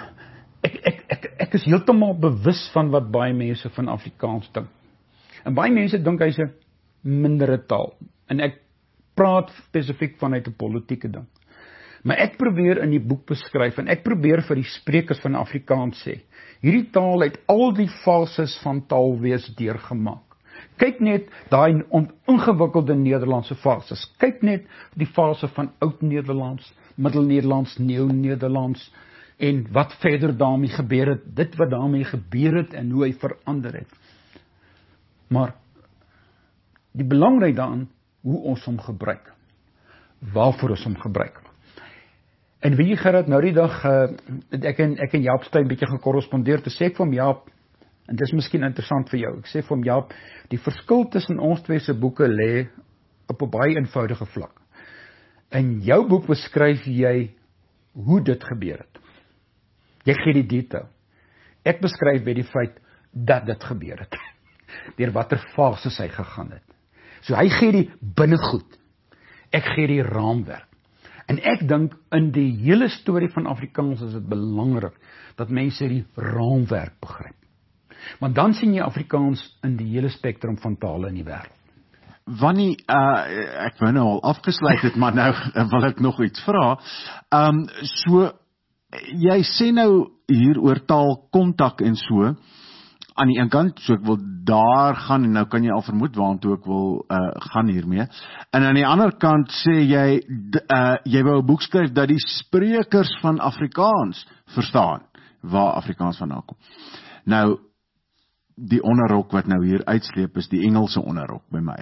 ek is heeltemal bewus van wat baie mense van Afrikaans dink. En baie mense dink hy's 'n mindere taal. En ek praat spesifiek vanuit 'n politieke ding. Maar ek probeer in die boek beskryf, en ek probeer vir die sprekers van Afrikaans sê, hierdie taal het al die fases van taalwees deurgemaak. Kyk net daai ingewikkelde Nederlandse fases. Kyk net die fase van Oud-Nederlands, Middel-Nederlands, Neo-Nederlands, en wat verder daarmee gebeur het, dit wat daarmee gebeur het, en hoe hy verander het. Maar die belangrijk daaraan, hoe ons hom gebruik. Waarvoor ons hom gebruik. En wie Gerard, nou die dag, ek en Jaap Steyn bietjie gekorrespondeer, te sê ek vir hom, Jaap, en dit is miskien interessant vir jou, ek sê vir hom, Jaap, die verskil tussen ons 2 se boeke lê op 'n baie eenvoudige vlak. In jou boek beskryf jy hoe dit gebeur het. Jy gee die detail. Ek beskryf by die feit dat dit gebeur het. Deur watter fases hy gegaan het. So hy gee die binnegoed. Ek gee die raamwerk. En ek dink in die hele storie van Afrikaans is dit belangrik dat mense die raamwerk begryp. Want dan sien jy Afrikaans in die hele spektrum van tale in die wêreld. Wanneer ek wou nou al afgesluit het, maar nou wil ek nog iets vra. So jy sê nou hier oor taalkontak en so. Aan die een kant, so ek wil daar gaan, en nou kan jy al vermoed waartoe ek wil gaan hiermee. En aan die ander kant sê jy, jy wou 'n boek skryf dat die sprekers van Afrikaans verstaan waar Afrikaans vandaan kom. Nou, die onderrok wat nou hier uitsleep is die Engelse onderrok by my.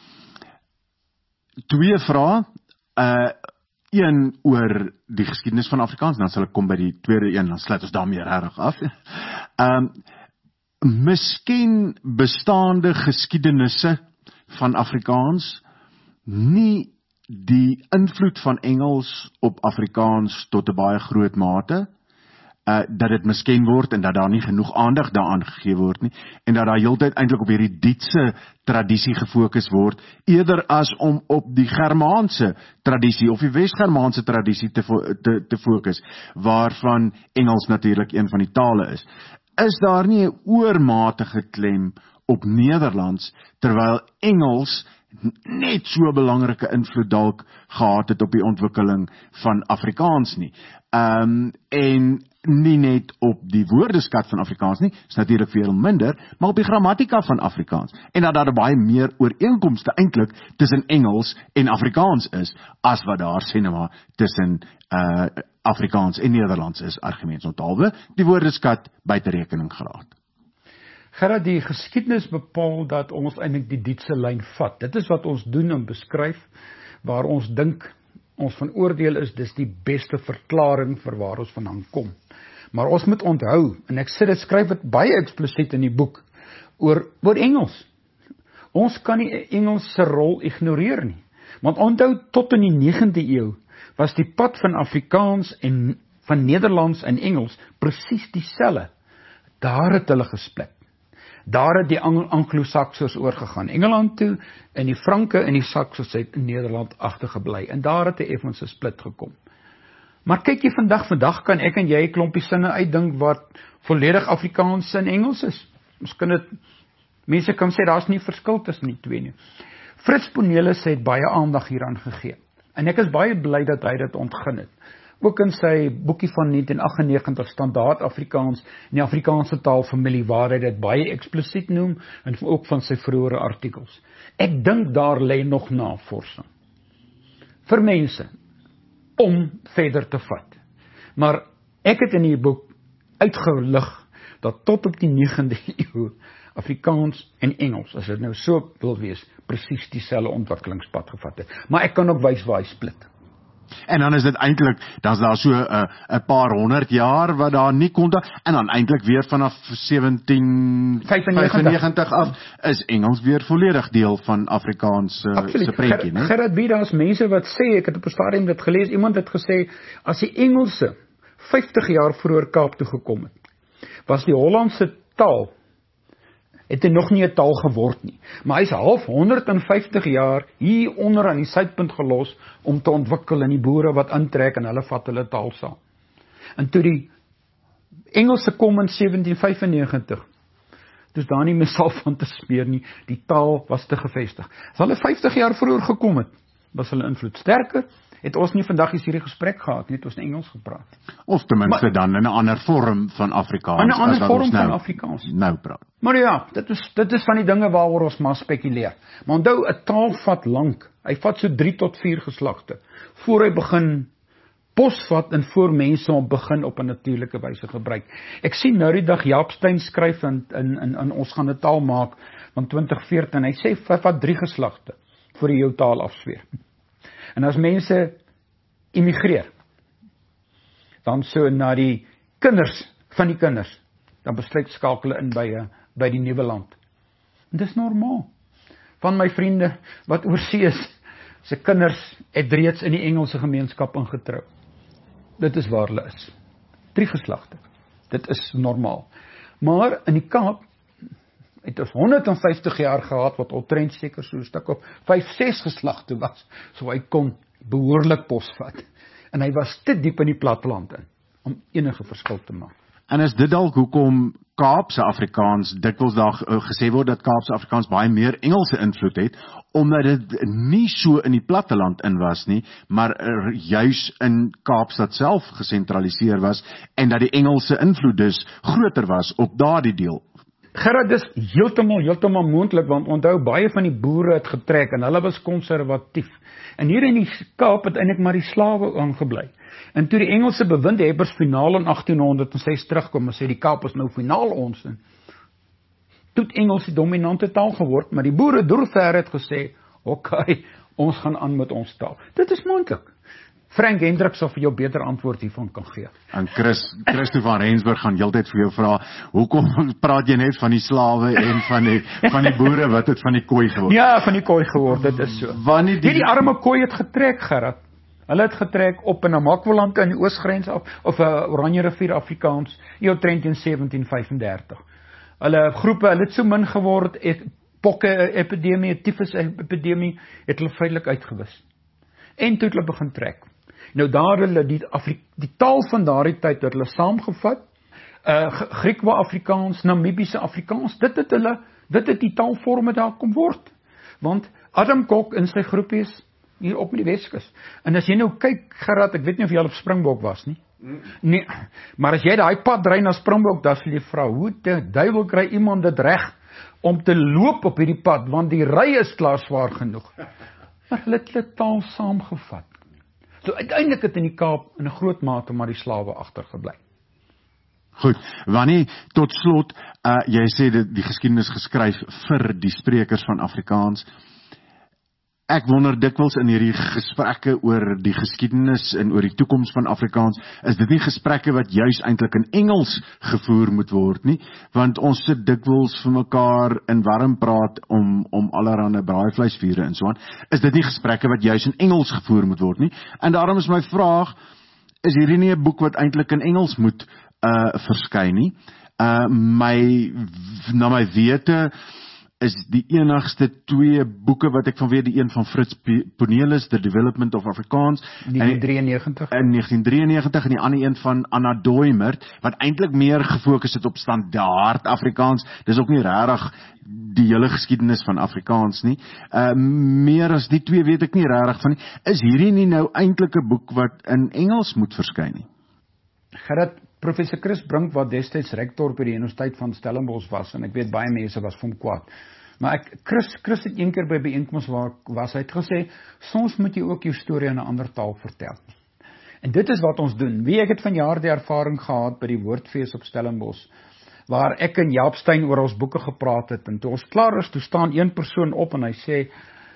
2 vrae, een oor die geskiedenis van Afrikaans, dan sal ek kom by die tweede een, dan sluit ons daarmee regtig af. Miskien bestaande geskiedenisse van Afrikaans, nie die invloed van Engels op Afrikaans tot 'n baie groot mate, dat dit misken word en dat daar nie genoeg aandag daaraan gegee word nie, en dat daar heeltyd eintlik op hierdie Dietse tradisie gefokus word, eerder as om op die Germaanse tradisie of die Wes-Germaanse tradisie te fokus, waarvan Engels natuurlik een van die tale is. Is daar nie 'n oormatige klem op Nederlands, terwyl Engels net so 'n belangrike invloed dalk gehad het op die ontwikkeling van Afrikaans nie. En nie net op die woordeskat van Afrikaans nie, is natuurlik veel minder, maar op die grammatika van Afrikaans. En dat daar baie meer ooreenkomste eintlik tussen Engels en Afrikaans is, as wat daar sê nou maar tussen Afrikaans en Nederlands is, arguments onthaalwe, die woordeskat buite rekening gelaat. Gerard, die geskiedenis bepaal dat ons eintlik die Dietse lyn vat. Dit is wat ons doen en beskryf, waar ons dink, ons van oordeel is, dis die beste verklaring vir waar ons vandaan kom. Maar ons moet onthou, en ek skryf dit baie eksplisiet in die boek, oor Engels. Ons kan nie Engels se rol ignoreer nie. Want onthou, tot in die 9de eeu, was die pad van Afrikaans en van Nederlands en Engels presies dieselfde. Daar het hulle gesplit. Daar het die Anglo-Saksers oorgegaan Engeland toe, en die Franke en die Saksers het in Nederland agtergebly, en daar het 'n effense split gekom. Maar kyk jy vandag kan ek en jy 'n klompie sinne uitdink wat volledig Afrikaans en Engels is. Mense kan sê daar's nie verskil tussen die twee nie. Fritz Ponelis het baie aandag hieraan gegee, en ek is baie bly dat hy dit ontgin het. Ook in sy boekie van 1998, Standaard Afrikaans, in die Afrikaanse taalfamilie, waar hy dit baie eksplisiet noem, en ook van sy vroeëre artikels. Ek dink daar lê nog navorsing vir mense om verder te vat. Maar ek het in die boek uitgelig dat tot op die 9de eeu Afrikaans en Engels, as dit nou so wil wees, presies dieselfde ontwikkelingspad gevat het. Maar ek kan ook wys waar hy split. En dan is dit eintlik, dan is daar so 'n paar 100 jaar wat daar nie kontak, en dan eintlik weer vanaf 1795 af, is Engels weer volledig deel van Afrikaans se prentjie, né? Gerard, wie daar's mense wat sê, ek het op 'n stadium dit gelees, iemand het gesê, as die Engelse 50 jaar vroeër Kaap toe gekom het, was die Hollandse taal, het hy nog nie 'n taal geword nie. Maar hy's half 150 jaar hier onder aan die suidpunt gelos om te ontwikkel, in die boere wat intrek en hulle vat hulle taal saam. En toe die Engelse kom in 1795, dus daar nie meer sal van te smeer nie, die taal was te gevestig. As hulle 50 jaar vroeër gekom het, was hulle invloed sterker, het ons nie vandag hierdie gesprek gehad, net ons in Engels gepraat. Of ten minste dan in 'n ander vorm van Afrikaans. In 'n ander vorm van Afrikaans. Nou praat. Maar ja, dit is van die dinge waaroor ons maar spekuleer. Maar onthou, 'n taal vat lank. Hy vat so 3 tot 4 geslagte, voor hy begin posvat en voor mense om begin op 'n natuurlike wyse gebruik. Ek sien nou die dag Jaap Steyn skryf in ons gaan 'n taal maak van 2014, hy sê, hy vat 3 geslagte, voor hy jou taal afsweer. En as mense immigreer, dan so na die kinders van die kinders, dan besluit skakel in by die nuwe land. En dis normaal. Van my vriende wat oorsee is, se kinders het reeds in die Engelse gemeenskap ingetrou. Dit is waar hulle is. 3 geslagte. Dit is normaal. Maar in die Kaap het ons 150 jaar gehad wat omtrent seker so 'n stuk op 5-6 geslagte was, so hy kon behoorlik posvat. En hy was te diep in die platteland in om enige verskil te maak. En is dit dalk hoekom Kaapse Afrikaans dikwels daar gesê word dat Kaapse Afrikaans baie meer Engelse invloed het, omdat dit nie so in die platteland in was nie, maar juis in Kaapstad self gesentraliseer was en dat die Engelse invloed dus groter was op daardie deel? Gerard, dis heeltemal moontlik, want onthou, baie van die boere het getrek en hulle was konservatief. En hier in die Kaap het eintlik maar die slawe aangebly. En toe die Engelse bewindhebbers finaal in 1806 terugkom en sê die Kaap is nou finaal ons, toe het Engels die dominante taal geword, maar die boere doorver het gesê, okay, ons gaan aan met ons taal. Dit is moontlik. Frank Hendrik sal vir jou beter antwoord hiervan kan gee. En Christo van Rensburg gaan heeltyd vir jou vra, hoekom praat jy net van die slawe en van die boere wat het van die kooi geword? Ja, van die kooi geword, dit is so. Wanneer die arme kooi het getrek, Gerard. Hulle het getrek op in Namakwa-land in die oosgrens af, of Oranje rivier Afrikaans, omtrent in 1735. Hulle groepe, hulle het so min geword, pokke epidemie, tyfus epidemie, het hulle feitelik uitgewis. En toe het hulle begin trek. Nou daar hulle die taal van daardie tyd het hulle saamgevat, Griekwa-Afrikaans, Namibiese Afrikaans, dit het die taalvorme daar kom word. Want Adam Kok in sy groepies hier op met die Weskus. En as jy nou kyk, Gerard, ek weet nie of jy al op Springbok was nie. Nee, maar as jy daai pad ry na Springbok, dan sal jy vra, hoe die duiwel kry iemand dit reg om te loop op hierdie pad, want die ry is klaar swaar genoeg. Maar hulle het hulle taal saamgevat. So uiteindelik het in die Kaap in 'n groot mate maar die slawe agtergebly. Goed, Wannie, tot slot, jy sê die geskiedenis geskryf vir die sprekers van Afrikaans. Ek wonder dikwels in hierdie gesprekke oor die geskiedenis en oor die toekoms van Afrikaans, is dit nie gesprekke wat juis eintlik in Engels gevoer moet word nie, want ons sit dikwels vir mekaar in warm praat om allerhande braaivleisvure en so aan. Is dit nie gesprekke wat juis in Engels gevoer moet word nie? En daarom is my vraag, is hierdie nie 'n boek wat eintlik in Engels moet verskyn nie? Na my wete is die enigste 2 boeke wat ek van weet, die een van Fritz Ponelis, The Development of Afrikaans, 1993. In 1993, en die ander een van Anna Doimert, wat eintlik meer gefokus het op standaard Afrikaans. Dis ook nie regtig die hele geskiedenis van Afrikaans nie. Meer as die 2 weet ek nie regtig van nie. Is hierdie nie nou eintlik 'n boek wat in Engels moet verskyn nie? Gerard, Professor Chris Brink, wat destyds rektor by die Universiteit van Stellenbosch was, en ek weet baie mense was vir hom kwaad. Maar Chris het een keer by byeenkoms waar was, hy het gesê, soms moet jy ook jou storie in 'n ander taal vertel. En dit is wat ons doen. Ek het vanjaar die ervaring gehad by die Woordfees op Stellenbosch, waar ek en Jaap Steyn oor ons boeke gepraat het, en toe ons klaar is, toe staan een persoon op en hy sê,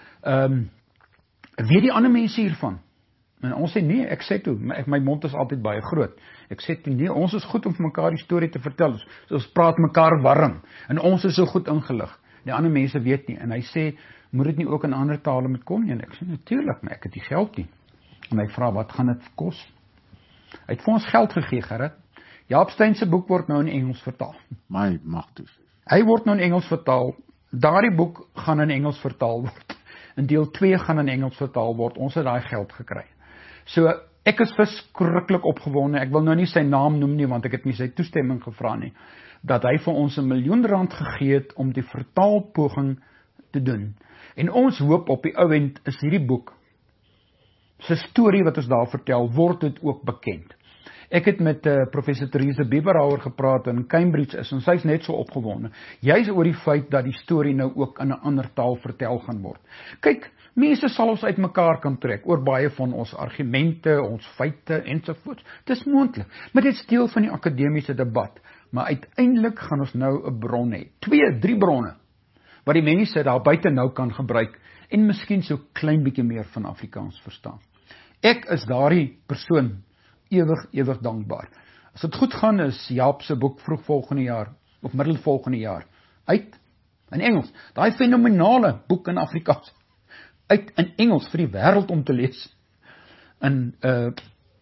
weet die ander mense hiervan? En ons sê, nee, ek sê toe, my mond is altyd baie groot. Ek sê toe, nee, ons is goed om vir mekaar die storie te vertel, so ons praat mekaar warm, en ons is so goed ingelig. Die ander mense weet nie, en hy sê, moet dit nie ook in ander tale moet kom nie? En ek sê, natuurlijk, maar ek het die geld nie. En hy vra, wat gaan dit kos? Hy het vir ons geld gegee, Gerrit. Jaap Steyn se boek word nou in Engels vertaal. My magtig. Hy word nou in Engels vertaal, daardie boek gaan in Engels vertaal word, en deel 2 gaan in Engels vertaal word, ons het daai geld gekry. So, ek is verskriklik opgewonde, ek wil nou nie sy naam noem nie, want ek het nie sy toestemming gevra nie, dat hy vir ons R1 miljoen gegee het om die vertaalpoging te doen. En ons hoop op die ou end is hierdie boek, sy storie wat ons daar vertel, word dit ook bekend. Ek het met professor Therese Bieberhauer gepraat in Cambridge is, en sy is net so opgewonde, juist oor die feit dat die storie nou ook in 'n ander taal vertel gaan word. Kyk, mense sal ons uit mekaar kan trek, oor baie van ons argumente, ons feite, ensovoorts. Dit is moontlik, maar dit is deel van die akademiese debat. Maar uiteindelik gaan ons nou 'n bron hê, 2, 3 bronne, wat die mense daar buite nou kan gebruik, en miskien so klein bietjie meer van Afrikaans verstaan. Ek is daardie persoon, ewig dankbaar. As dit goed gaan, is Jaap se boek vroeg volgende jaar, of middel volgende jaar, uit, in Engels, daai fenomenale boek in Afrikaans, uit in Engels vir die wêreld om te lees. En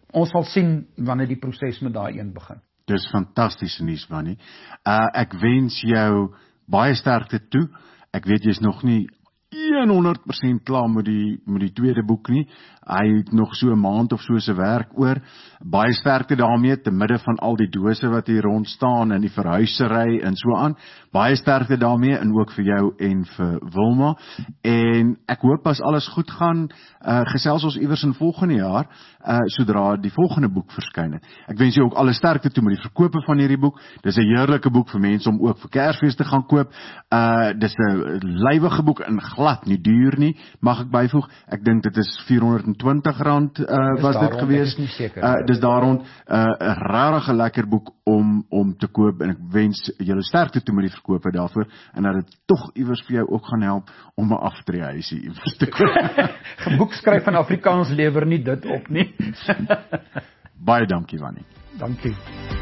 ons sal sien wanneer die proses met daai een begin. Dis fantastiese nuus, Wannie. Ek wens jou baie sterkte toe. Ek weet jy's nog nie 100% klaar met die tweede boek nie. Hy het nog so 'n maand of so se werk oor. Baie sterkte daarmee te midde van al die dose wat hier rond staan en die verhuisery en so aan. Baie sterkte daarmee en ook vir jou en vir Wilma. En ek hoop as alles goed gaan, gesels ons iewers in volgende jaar, sodra die volgende boek verskyn het. Ek wens jou ook alle sterkte toe met die verkope van hierdie boek. Dis 'n heerlike boek vir mense om ook vir Kersfees te gaan koop. Dis 'n lywige boek en glad nie duur nie, mag ek byvoeg. Ek dink dit is R420 was dit gewees. Dis daar rond 'n regtig lekker boek om te koop en ek wens julle sterkte toe met die verkope daarvoor en dat dit tog iewers vir jou ook gaan help om 'n aftreehuisie iewers te koop. Boek skryf in Afrikaans lewer nie dit op nie. Baie dankie, Wannie. Dankie.